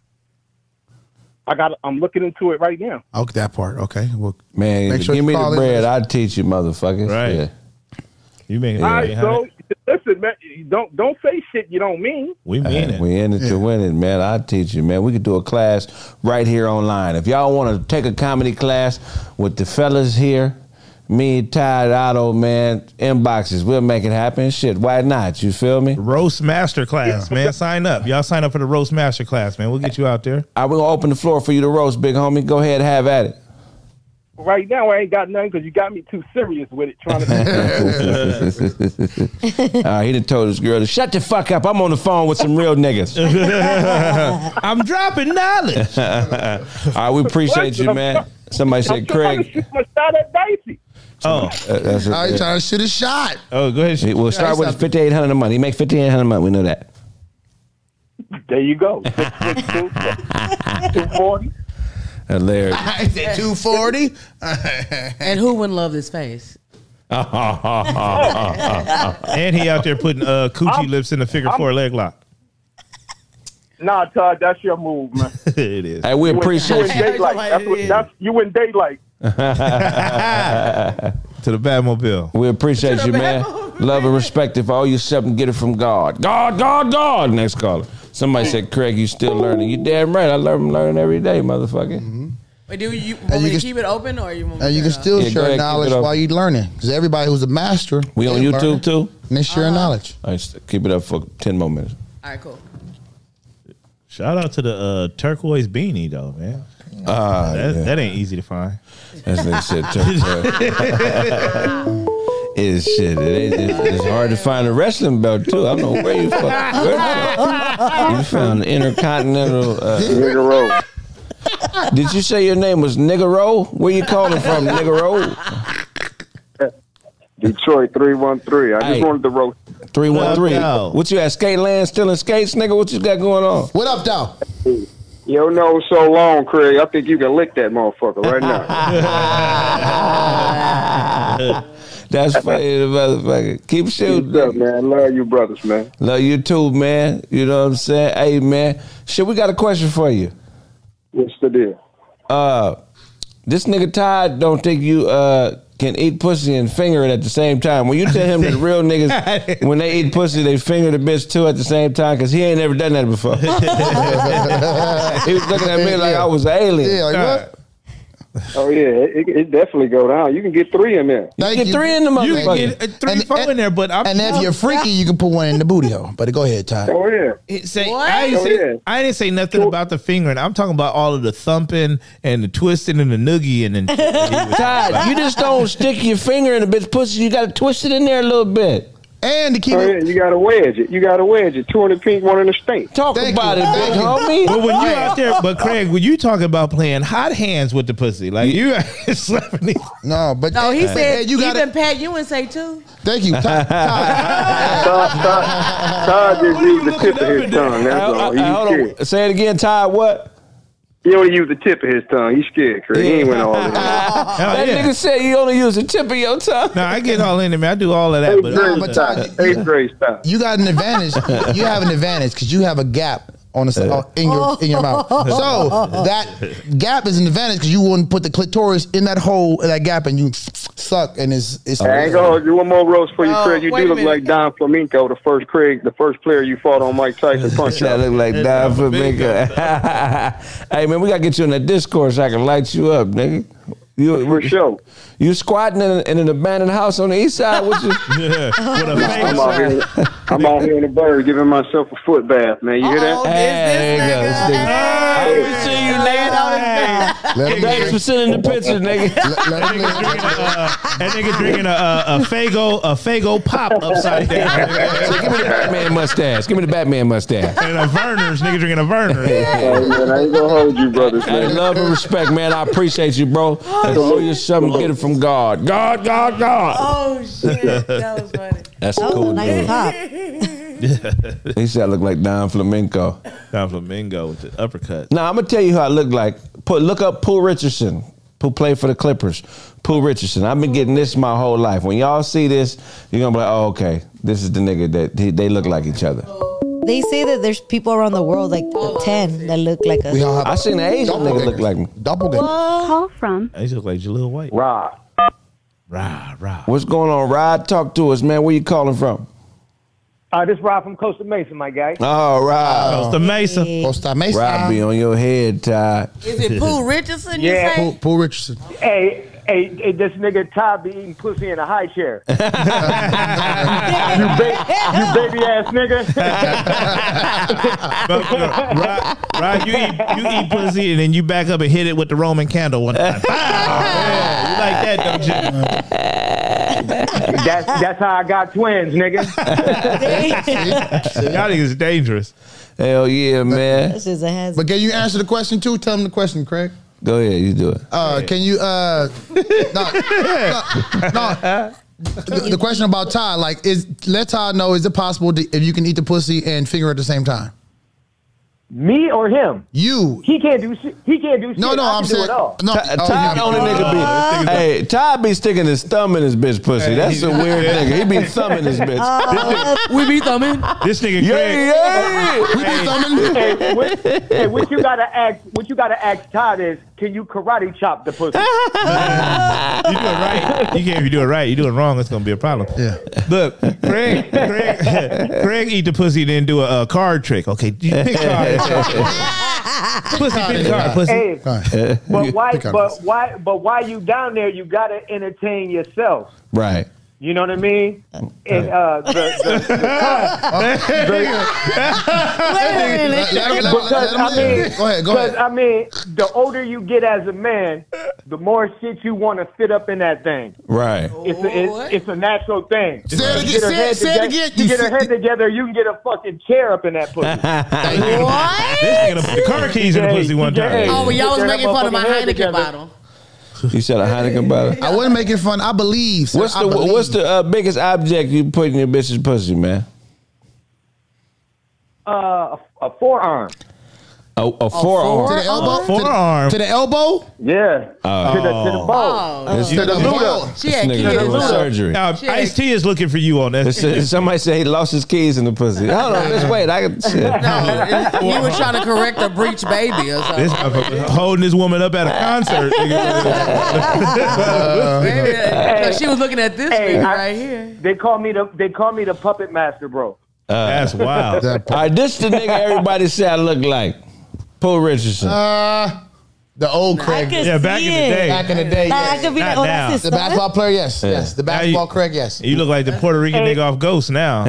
I got. I'm looking into it right now. Okay, that part. Okay, well, Man, Make sure give you me call the in. bread. I'll teach you, motherfuckers. Right. Yeah. You make All right, so listen, man. Don't don't say shit you don't mean. we mean Hey, it. we in it to win it, man. I'll teach you, man. We could do a class right here online. If y'all want to take a comedy class with the fellas here, me, Ty, Otto, man, inboxes. We'll make it happen. Shit, why not? You feel me? Roast Masterclass, man. Sign up. Y'all sign up for the Roast Masterclass, man. We'll get you out there. I will open the floor for you to roast, big homie. Go ahead, have at it. right now I ain't got nothing because you got me too serious with it. Trying to. uh, he done told his girl to shut the fuck up. I'm on the phone with some real niggas. I'm dropping knowledge. All right, we appreciate you, man. Somebody said, Craig. Shoot my shot at Dicey. Oh, Uh, that's I ain't it. trying to shoot a shot. oh, go ahead. We'll start with fifty-eight hundred a month. He make fifty-eight hundred a month. We know that. There you go. two forty. Hilarious. I said two forty. And who wouldn't love this face? And he out there putting uh, coochie I'm- lips in the figure I'm- four leg lock. Nah, Todd, that's your move, man. It is. Hey, we You in appreciate you. daylight. That's what, that's, you in daylight. To the Batmobile. We appreciate you, man. Love and respect. If all you something, get it from God. God, God, God. Next caller. Somebody said, Craig, you still learning. You damn right. I learn, learn every day, motherfucker. Wait, do you want And me you to can- keep it open or you want me And you to can still Yeah, go ahead, share keep knowledge it up. while you learning. Because everybody who's a master, We on they YouTube learning, too? and they share knowledge. All right, keep it up for ten more minutes. All right, cool. Shout out to the uh, turquoise beanie, though, man. Ah, That, yeah. that ain't easy to find. That's what they said. It's shit. It ain't, it's, it's hard to find a wrestling belt too. I don't know where you fuck. Where you found the Intercontinental. Uh, Nigga Roll. did you say your name was Nigaro? Where you calling from, Nigaro? Detroit three one three. I just Hey. wanted to roast. Three one three. Yo. What you at? Skate land still in skates, nigga? What you got going on? What up, though? Yo, no, so long, Craig. I think you can lick that motherfucker right now. That's funny, the motherfucker. Keep shooting, What's up, nigga. man? Love you, brothers, man. Love you too, man. You know what I'm saying? Hey, man. Shit, we got a question for you. What's the deal? Uh, this nigga Todd don't think you uh can eat pussy and finger it at the same time. When you tell him that real niggas, when they eat pussy, they finger the bitch too at the same time, because he ain't never done that before. He was looking at me like I was an alien. Yeah, like what? Oh, yeah, it, it definitely go down. You can get three in there. Thank Get you. three in the You can motherfucker. get uh, three, And- four and- in there, but I'm And if you're freaky, you can put one in the booty hole. But go ahead, Ty. Oh, yeah. It say, What? I, didn't Oh, say, yeah. I didn't say nothing about the fingering. I'm talking about all of the thumping and the twisting and the noogie and then. Todd, you just don't stick your finger in a bitch pussy. You got to twist it in there a little bit. And to keep Oh, yeah, it. you got to wedge it. You got to wedge it. Two in the pink, one in the stink. Talk Thank about you. it, Thank big you. homie. But when you out there, but Craig, when you talking about playing hot hands with the pussy, like you slapping these. No, but No, he but, said hey, you got even it. Pat Ewing say too. Thank you, Ty. Ty. Todd, Todd, Todd just used the tip of his tongue. That's Uh, all. uh, He's hold scared. on. Say it again, Todd. What? He only used the tip of his tongue. He's scared, Craig. He ain't went all in. Hell That yeah. nigga said you only use the tip of your tongue. No, I get all in there, man. I do all of that, Eighth but grade but style. Todd, Eighth grade style. You got an advantage. You have an advantage because you have a gap on the uh, in your in your mouth. So that gap is an advantage because you wouldn't put the clitoris in that hole in that gap and you suck and it's it's. I ain't gonna hold you. One more roast for you, Oh, Craig. You wait do a look minute. like Don Flamenco, the first Craig, the first player you fought on Mike Tyson punch That out. look like Don Flamenco. Hey man, we gotta get you in that Discord so I can light you up, nigga. You For sure. you squatting in, in an abandoned house on the east side? What you? yeah, with a I'm face. out here. I'm out here in the bird giving myself a foot bath, man. You hear Oh, that? Hey, there you go. This nigga- I didn't see you, nigga. Let him Thanks for sending the picture, nigga. let, let him live. That nigga drinking a, a, a Fago a Fago pop upside down, So give me the Batman mustache. Give me the Batman mustache. and a Verner's nigga drinking a Werner. Hey, man, I ain't gonna hold you, brothers, Hey, man. love and respect, man. I appreciate you, bro. If you owe you something, get it from God. God, God, God. Oh shit, that was funny. That's a That was cool a nice dude. top. He said I look like Don Flamenco. Don Flamingo with the uppercut. Now I'm gonna tell you who I look like. Put look up Pooh Richardson, who played for the Clippers. Pooh Richardson. I've been getting this my whole life. When y'all see this, you're gonna be like, oh, okay, this is the nigga that he, they look like each other. They say that there's people around the world, like ten, that look like We us. all have I seen an Asian nigga look like me. doppelganger. Call from He look like Jaleel White. Rod. Rah, rah. What's going on, Rod? Talk to us, man. Where you calling from? Uh, this Rob from Costa Mesa, my guy. Oh, Rod. Costa Mesa. Costa Mesa. Rod be on your head, Ty. Is it Pooh Richardson? Yeah. You say? Paul, Paul Richardson. Hey, hey, hey, this nigga Todd be eating pussy in a high chair. you, ba- you baby ass nigga. But, no, Rod, Rod, you eat you eat pussy and then you back up and hit it with the Roman candle one time. Ah! You like that, don't you? That's that's how I got twins, nigga. Y'all niggas dangerous. Hell yeah, man. This is a hazard. But can you answer the question too? Tell them the question, Craig. Go ahead, you do it. Uh, can you? Uh, no, no, no. The, the question about Todd, like, is let Todd know: is it possible to, if you can eat the pussy and finger at the same time? Me or him? You. He can't do shit. He can't do shit. No, no, I I'm can do saying it all. no. Ty- oh, Todd yeah. on the nigga be. Hey, Todd be sticking his thumb in his bitch pussy. Hey, That's a he- weird nigga. He be thumbing his bitch. We be thumbing. This nigga Yeah, Craig. yeah. We be thumbing. Hey, what, hey, what you gotta ask? What you gotta ask Todd is, can you karate chop the pussy? You do it right. You can't. If you do it right, you do it wrong. It's gonna be a problem. Yeah. Look, Craig, Craig, Craig eat the pussy, then do a, a card trick. Okay, you pick card. Pussy, pick card. Pussy. Hey, Right. but why? Pick on But this. why? But why you down there? You gotta entertain yourself. Right. You know what I mean? And uh, the, the, the, Let him- let him- because let him I live. mean, Go ahead, go because ahead. I mean, the older you get as a man, the more shit you want to fit up in that thing. Right. It's a, it's, it's a natural thing. Say it You again. get her Say head it, say it together- again. You You get her sit- head together, you can get a fucking chair up in that pussy. This nigga put the car keys in the Hey, pussy one hey, time. Oh, but y'all was Get that making fun of my motherfucking head Heineken together. bottle. You said a Heineken bottle. I wasn't making fun. I believe. Sir. What's I the believe. What's the uh, biggest object you put in your bitch's pussy, man? Uh, a, a forearm. A, a forearm. to the elbow? Forearm. To the, to the elbow? Yeah. Oh. To the to the ball. This To the nigga- ball. She had this nigga kids. doing surgery. Now, Ice T is looking for you on It's- that. it's- Somebody say he lost his keys in the pussy. I don't know. Let's wait. I can. Shit. No, you were trying to correct a breech baby or something. This motherfucker holding this woman up at a concert. Maybe, uh, she was looking at this Hey, nigga I- right here. They call me the they call me the puppet master, bro. That's wild. That All right, this the nigga everybody say I look like. Paul Richardson. Uh, the old I Craig. could Yeah, back see in the it. day. Back in the day, Nah, I yes. could be Not like, oh, now. that's his The son? basketball player, yes. Yes. The basketball Craig, yes. You look like the Puerto Rican nigga off Ghost now.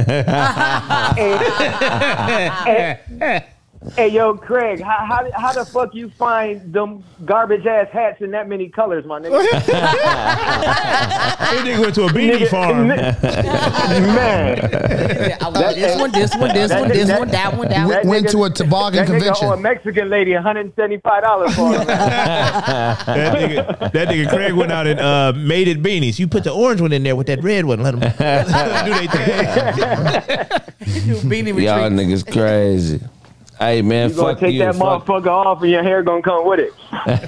Hey, yo, Craig, how, how how the fuck you find them garbage ass hats in that many colors, my nigga? This nigga went to a beanie farm. Man, I want this one, this one, this one, this one, that one, that one. That Went nigga- to a toboggan that nigga convention. owe a Mexican lady one hundred seventy-five dollars for it. That nigga, that nigga Craig went out and uh, made it beanies. You put the orange one in there with that red one. Let them do they thing. Beanie Y'all retreat. niggas crazy. Hey man, You gonna fuck take you. that fuck. motherfucker off and your hair gonna come with it.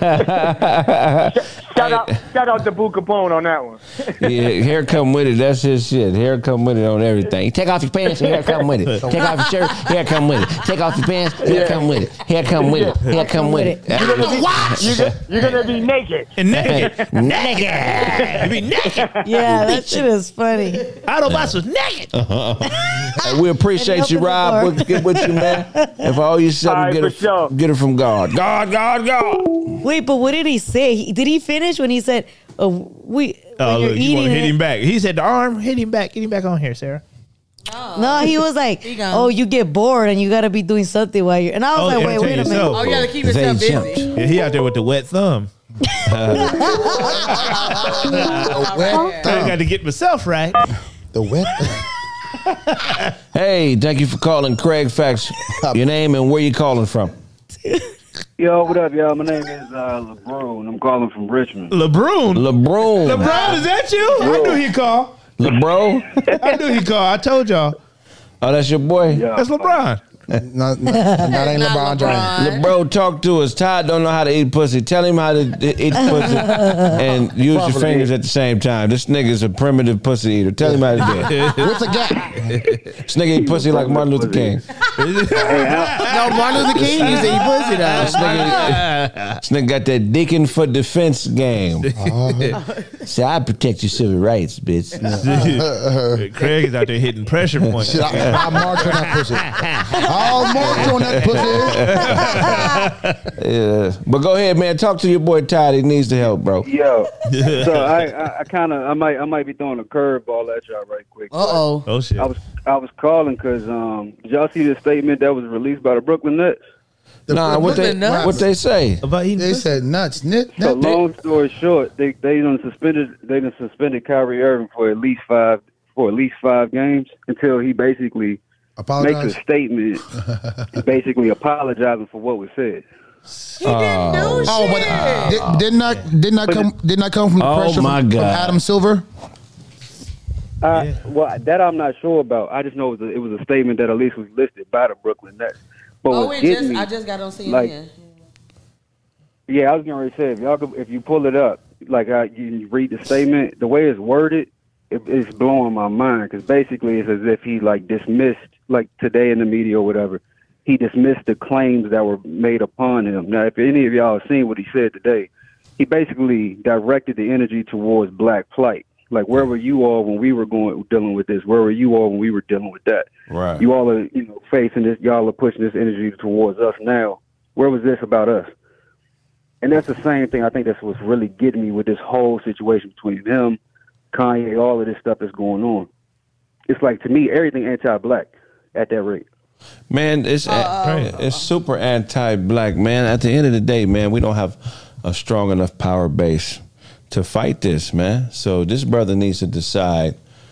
Shout out, shout out to Boo Capone on that one. Yeah, hair come with it. That's his shit. Hair come with it on everything. Take off your pants, hair come with it. Take off your shirt, hair come with it. Take off your pants, hair come with it. Hair come with it. Hair come with it. You're gonna be, you're, go- you're gonna be naked. And naked. Naked. You be naked. Yeah, that shit is funny. Autobots was naked. Hey, we appreciate you, Rob. We'll get with you, man. If all you All something, right, get for it, sure. get it from God. God, God, God. Wait, but what did he say? He, did he finish when he said, uh, "We"? Oh, when you're look, you want to eating hit it- him back. He said the arm, hit him back. Get him back on here, Sarah. No, he was like, He gone. "Oh, you get bored and you got to be doing something while you're." And I was Oh, like, "Wait, entertain wait a minute." yourself. Oh, you gotta keep They yourself jumped. busy. Yeah, he out there with the wet thumb. The wet I thumb. got to get myself right. The wet Hey, thank you for calling Craig Facts. Your name and where you calling from? Yo, what up, y'all? My name is uh, LeBron. I'm calling from Richmond. LeBron. LeBron. LeBron, is that you? I knew he'd call. LeBron? I knew he'd call. I told y'all. Oh, that's your boy? Yeah. That's LeBron. No, no, that ain't Not LeBron James. LeBron. LeBron, talk to us. Todd don't know how to eat pussy. Tell him how to d- eat pussy and use your Properly. fingers at the same time. This nigga's a primitive pussy eater. Tell him how to do it. What's the gap? This nigga eat pussy like Martin Luther King. No, Martin Luther King used to eat pussy though. This nigga, this nigga got that Deacon for Defense game. Say, I protect your civil rights, bitch. Craig is out there hitting pressure points. Shit, I, I'll march on that pussy. I'll march on that pussy. Yeah. But go ahead, man. Talk to your boy Todd. He needs the help, bro. Yo, so I, I, I kind of, I might, I might be throwing a curveball at y'all right quick. Uh oh. Oh shit. I was, I was calling because, um, did y'all see the statement that was released by the Brooklyn Nets? The Nah, what they nuts? what they say? About eating They pussy? said nuts. Nit, So nit, long story short, they they done suspended they done suspended Kyrie Irving for at least five for at least five games until he basically apologize. makes a statement, basically apologizing for what was said. He didn't do Oh, but shit. uh, did, did not did not come did not come from the Oh, pressure my from, from God. Adam Silver. Uh, Yeah. Well, that I'm not sure about. I just know it was, a, it was a statement that at least was listed by the Brooklyn Nets. But Oh, what's it getting just, me, I just got on C N N. like- yeah, I was going to say if y'all could, if you pull it up, like uh, you, you read the statement, the way it's worded, it, it's blowing my mind because basically it's as if he like dismissed, like today in the media or whatever, he dismissed the claims that were made upon him. Now, if any of y'all have seen what he said today, he basically directed the energy towards black plight. Like, where were you all when we were going dealing with this? Where were you all when we were dealing with that? Right. You all are, you know, facing this. Y'all are pushing this energy towards us now. Where was this about us? And that's the same thing. I think that's what's really getting me with this whole situation between him, Kanye, all of this stuff that's going on. It's like, to me, everything anti-black at that rate. Man, it's Uh, it's super anti-black, man. At the end of the day, man, we don't have a strong enough power base to fight this, man. So this brother needs to decide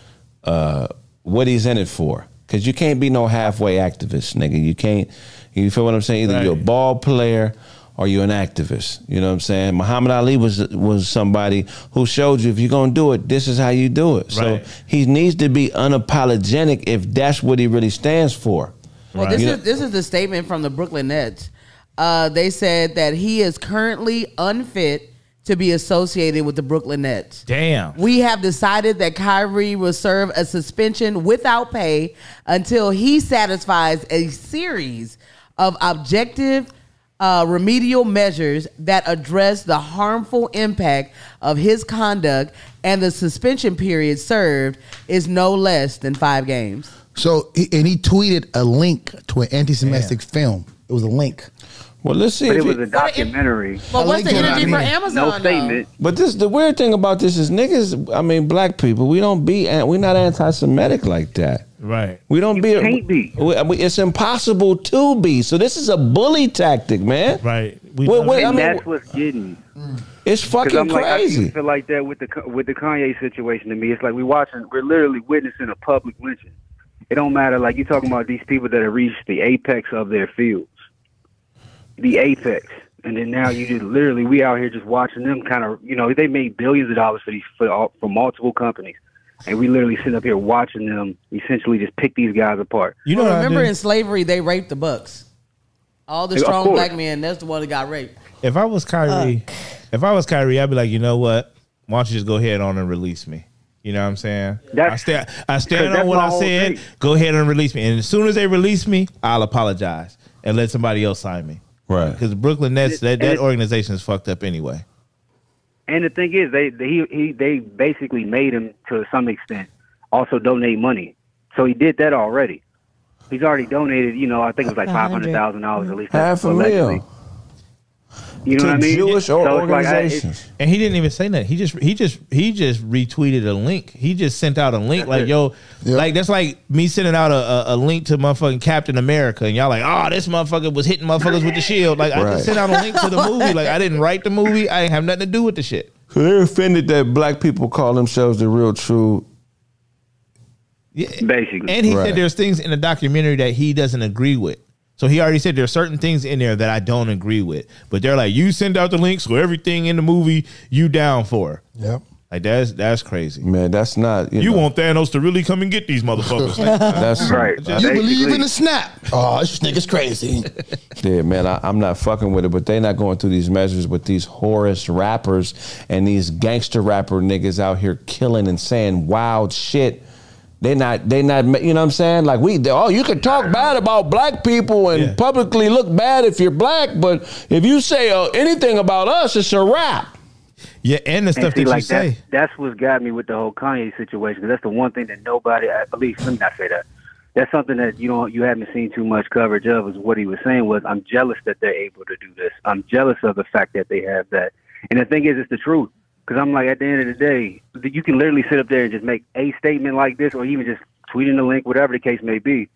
uh, what he's in it for. Because you can't be no halfway activist, nigga. You can't, you feel what I'm saying? Either Right. you're a ball player or you're an activist. You know what I'm saying? Muhammad Ali was was somebody who showed you if you're going to do it, this is how you do it. So Right. he needs to be unapologetic if that's what he really stands for. Well, Right. this You is this is the statement from the Brooklyn Nets. Uh, they said that he is currently unfit to be associated with the Brooklyn Nets. Damn. We have decided that Kyrie will serve a suspension without pay until he satisfies a series of objective uh, remedial measures that address the harmful impact of his conduct, and the suspension period served is no less than five games. So he- and he tweeted a link to an anti-Semitic film. It was a link. Well, let's see But if it was he- a documentary. But what's like the that. energy for No Amazon? No though? statement. But this, the weird thing about this is niggas. I mean, black people. We don't be. We're not anti-Semitic like that. Right. We don't You be. can't be. we- we- it's impossible to be. So this is a bully tactic, man. Right. We Wait, wait, I And mean, that's what's getting me. it's Because fucking I'm like, I crazy. even feel like that with the with the Kanye situation. To me, it's like we watching. We're literally witnessing a public lynching. It don't matter. Like you're talking about these people that have reached the apex of their fields, the apex, and then now you just literally we out here just watching them kind of. You know, they made billions of dollars for these for, all- for multiple companies, and we literally sit up here watching them essentially just pick these guys apart. You know Well, what I remember do? in slavery they raped the Bucks. All the Of strong course. black men, that's the one that got raped. If I was Kyrie, if I was Kyrie, I'd be like, you know what? Why don't you just go ahead on and release me? You know what I'm saying? That's- I stand, I stand that's on what my I whole said. thing. Go ahead and release me. And as soon as they release me, I'll apologize and let somebody else sign me. Right. Because the Brooklyn Nets, that, And that it- organization is fucked up anyway. And the thing is, they they he, he they basically made him to some extent also donate money. So he did that already. He's already donated. You know, I think it was like A five hundred. hundred thousand dollars at least. Half a allegedly. mil You know to what I mean? Jewish So or it's like, I- organizations. And he didn't even say that. He just he just he just retweeted a link. He just sent out a link like, yo, Yep. like that's like me sending out a, a, a link to motherfucking Captain America, and y'all like, oh, this motherfucker was hitting motherfuckers with the shield. Like I Right. just sent out a link to the movie. Like I didn't write the movie. I ain't have nothing to do with the shit. So they're offended that black people call themselves the real true. Yeah. Basically. And he Right. said there's things in the documentary that he doesn't agree with. So he already said there's certain things in there that I don't agree with. But they're like, you send out the link, so everything in the movie you down for. Yep. Like that's that's crazy. Man, that's not. You, You know, want Thanos to really come and get these motherfuckers. Like, That's Right. That's, You believe Basically. in the snap? Oh, this nigga's crazy. yeah, man. I, I'm not fucking with it, but they not going through these measures with these Horace rappers and these gangster rapper niggas out here killing and saying wild shit. They not, they not, you know what I'm saying? Like we, oh, you can talk bad about black people and Yeah. publicly look bad if you're black, but if you say uh, anything about us, it's a rap. yeah, and the And stuff see, that like you say. That's, that's what's got me with the whole Kanye situation. Because that's the one thing that nobody, at least let me not say that. That's something that you don't, you haven't seen too much coverage of. Is what he was saying was, I'm jealous that they're able to do this. I'm jealous of the fact that they have that. And the thing is, it's the truth. Because I'm like, at the end of the day, you can literally sit up there and just make a statement like this, or even just tweet in the link, whatever the case may be.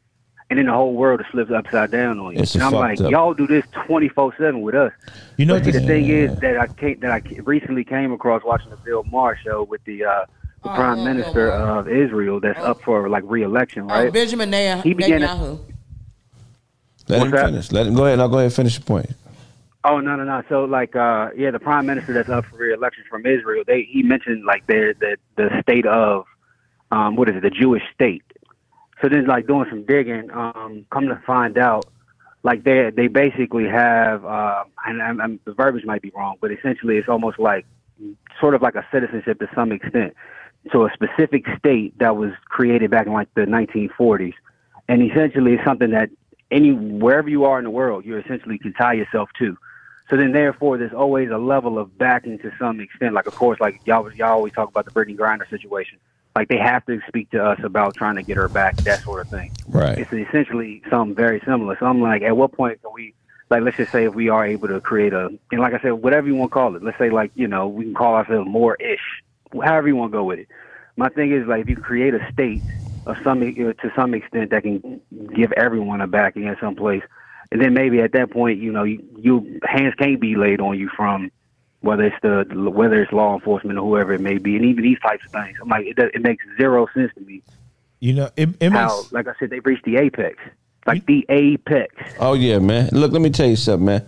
and then the whole world flips upside down on you. It's and I'm like, up. y'all do this twenty-four seven with us. You know, but see, the the thing is that I came, that I recently came across watching the Bill Maher show with the uh, the Oh, Prime oh, Minister oh, of Israel that's up for like re-election, right? Oh, Benjamin Netanyahu. He began to- Netanyahu. Let What's him that? finish. Let him go ahead. I'll go ahead and finish your point. Oh no no no! So like uh yeah, the prime minister that's up for re-election from Israel, they he mentioned like their the the state of um what is it the Jewish state. So then like doing some digging, um come to find out like they they basically have uh and, and, and the verbiage might be wrong, but essentially it's almost like sort of like a citizenship to some extent. So a specific state that was created back in like the nineteen forties, and essentially it's something that any wherever you are in the world, you essentially can tie yourself to. So then, therefore, there's always a level of backing to some extent. Like, of course, like y'all, y'all always talk about the Brittany Griner situation. Like, they have to speak to us about trying to get her back, that sort of thing. Right. It's essentially something very similar. So I'm like, at what point can we, like, let's just say if we are able to create a, and like I said, whatever you want to call it. Let's say, like, you know, we can call ourselves more-ish, however you want to go with it. My thing is, like, if you create a state of some to some extent that can give everyone a backing at some place. And then maybe at that point, you know, you, you hands can't be laid on you from whether it's the whether it's law enforcement or whoever it may be, and even these types of things. I'm like, it, does, it makes zero sense to me. You know, it, it How, makes. like I said, they've reached the apex, like the apex. Oh yeah, man. Look, let me tell you something, man.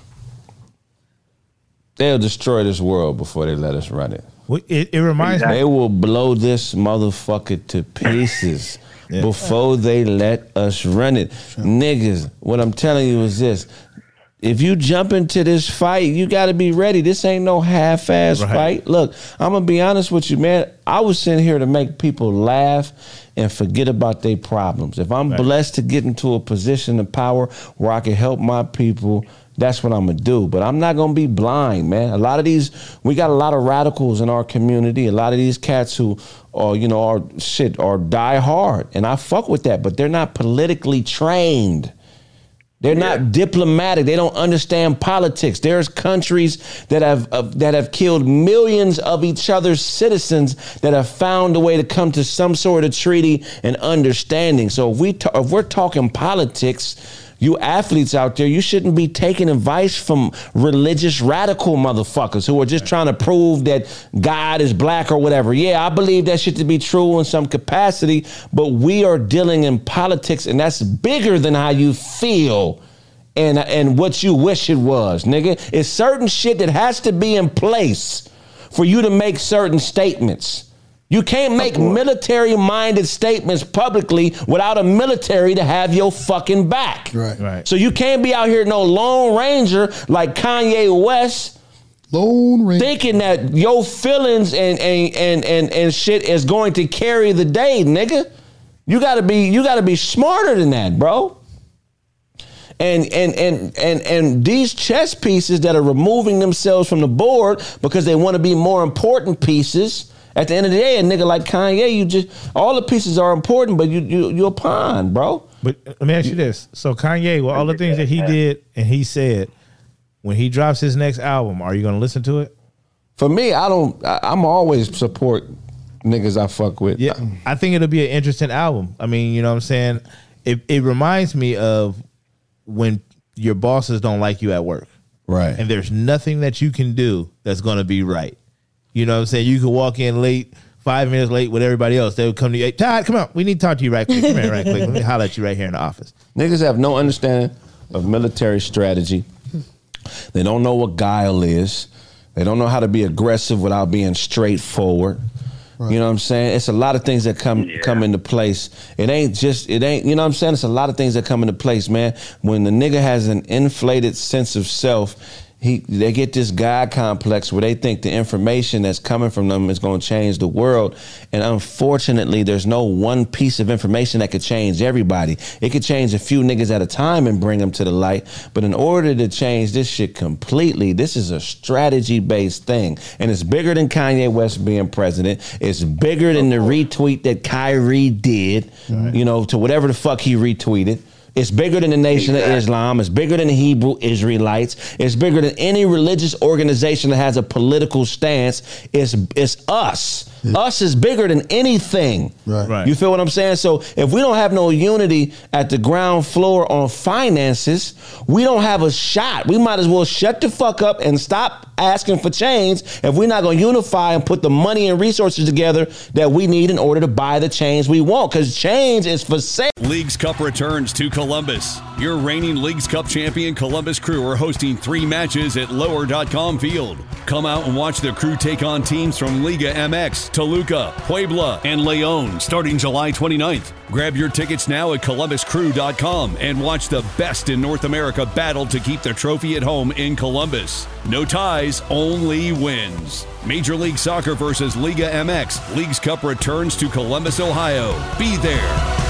They'll destroy this world before they let us run it. It, it reminds They me. will blow this motherfucker to pieces Yeah. before they let us run it. Niggas, what I'm telling you is this. If you jump into this fight, you got to be ready. This ain't no half-ass Right. fight. Look, I'm going to be honest with you, man. I was sitting here to make people laugh and forget about their problems. If I'm Right. blessed to get into a position of power where I can help my people, that's what I'm going to do. But I'm not going to be blind, man. A lot of these, we got a lot of radicals in our community. A lot of these cats who are, you know, are shit, are die hard. And I fuck with that, but they're not politically trained. They're not diplomatic. They don't understand politics. There's countries that have uh, that have killed millions of each other's citizens that have found a way to come to some sort of treaty and understanding. So if we ta- if we're talking politics, you athletes out there, you shouldn't be taking advice from religious radical motherfuckers who are just trying to prove that God is black or whatever. Yeah, I believe that shit to be true in some capacity, but we are dealing in politics, and that's bigger than how you feel and, and what you wish it was, nigga. It's certain shit that has to be in place for you to make certain statements. You can't make military-minded statements publicly without a military to have your fucking back. Right. Right. So you can't be out here no Lone Ranger like Kanye West Lone Ranger. thinking that your feelings and and, and, and and shit is going to carry the day, nigga. You gotta be you gotta be smarter than that, bro. And and and and and these chess pieces that are removing themselves from the board because they want to be more important pieces. At the end of the day, a nigga like Kanye, you just all the pieces are important, but you you you're a pawn, bro. But let me ask you this: so Kanye, with all the things that he did and he said, when he drops his next album, are you going to listen to it? For me, I don't. I, I'm always support niggas I fuck with. Yeah, I think it'll be an interesting album. I mean, you know what I'm saying? It it reminds me of when your bosses don't like you at work. Right. And there's nothing that you can do that's going to be right. You know what I'm saying? You could walk in late, five minutes late with everybody else. They would come to you, hey, Todd, come on. We need to talk to you right quick. Come here right quick. Let me holler at you right here in the office. Niggas have no understanding of military strategy. They don't know what guile is. They don't know how to be aggressive without being straightforward. Right. You know what I'm saying? It's a lot of things that come yeah. come into place. It ain't just, it ain't, you know what I'm saying? It's a lot of things that come into place, man. When the nigga has an inflated sense of self, he they get this God complex where they think the information that's coming from them is going to change the world. And unfortunately, there's no one piece of information that could change everybody. It could change a few niggas at a time and bring them to the light. But in order to change this shit completely, this is a strategy-based thing. And it's bigger than Kanye West being president. It's bigger than the retweet that Kyrie did, right. you know, to whatever the fuck he retweeted. It's bigger than the Nation exactly. of Islam. It's bigger than the Hebrew Israelites. It's bigger than any religious organization that has a political stance. It's it's us. Yeah. Us is bigger than anything. Right. right. You feel what I'm saying? So if we don't have no unity at the ground floor on finances, we don't have a shot. We might as well shut the fuck up and stop asking for change if we're not going to unify and put the money and resources together that we need in order to buy the change we want, because change is for sale. Leagues Cup returns to Columbus. Your reigning Leagues Cup champion Columbus Crew are hosting three matches at lower dot com field. Come out and watch the Crew take on teams from Liga M X, Toluca, Puebla, and Leon starting July twenty-ninth. Grab your tickets now at columbus crew dot com and watch the best in North America battle to keep the trophy at home in Columbus. No ties, only wins. Major League Soccer versus Liga M X. Leagues Cup returns to Columbus, Ohio. Be there.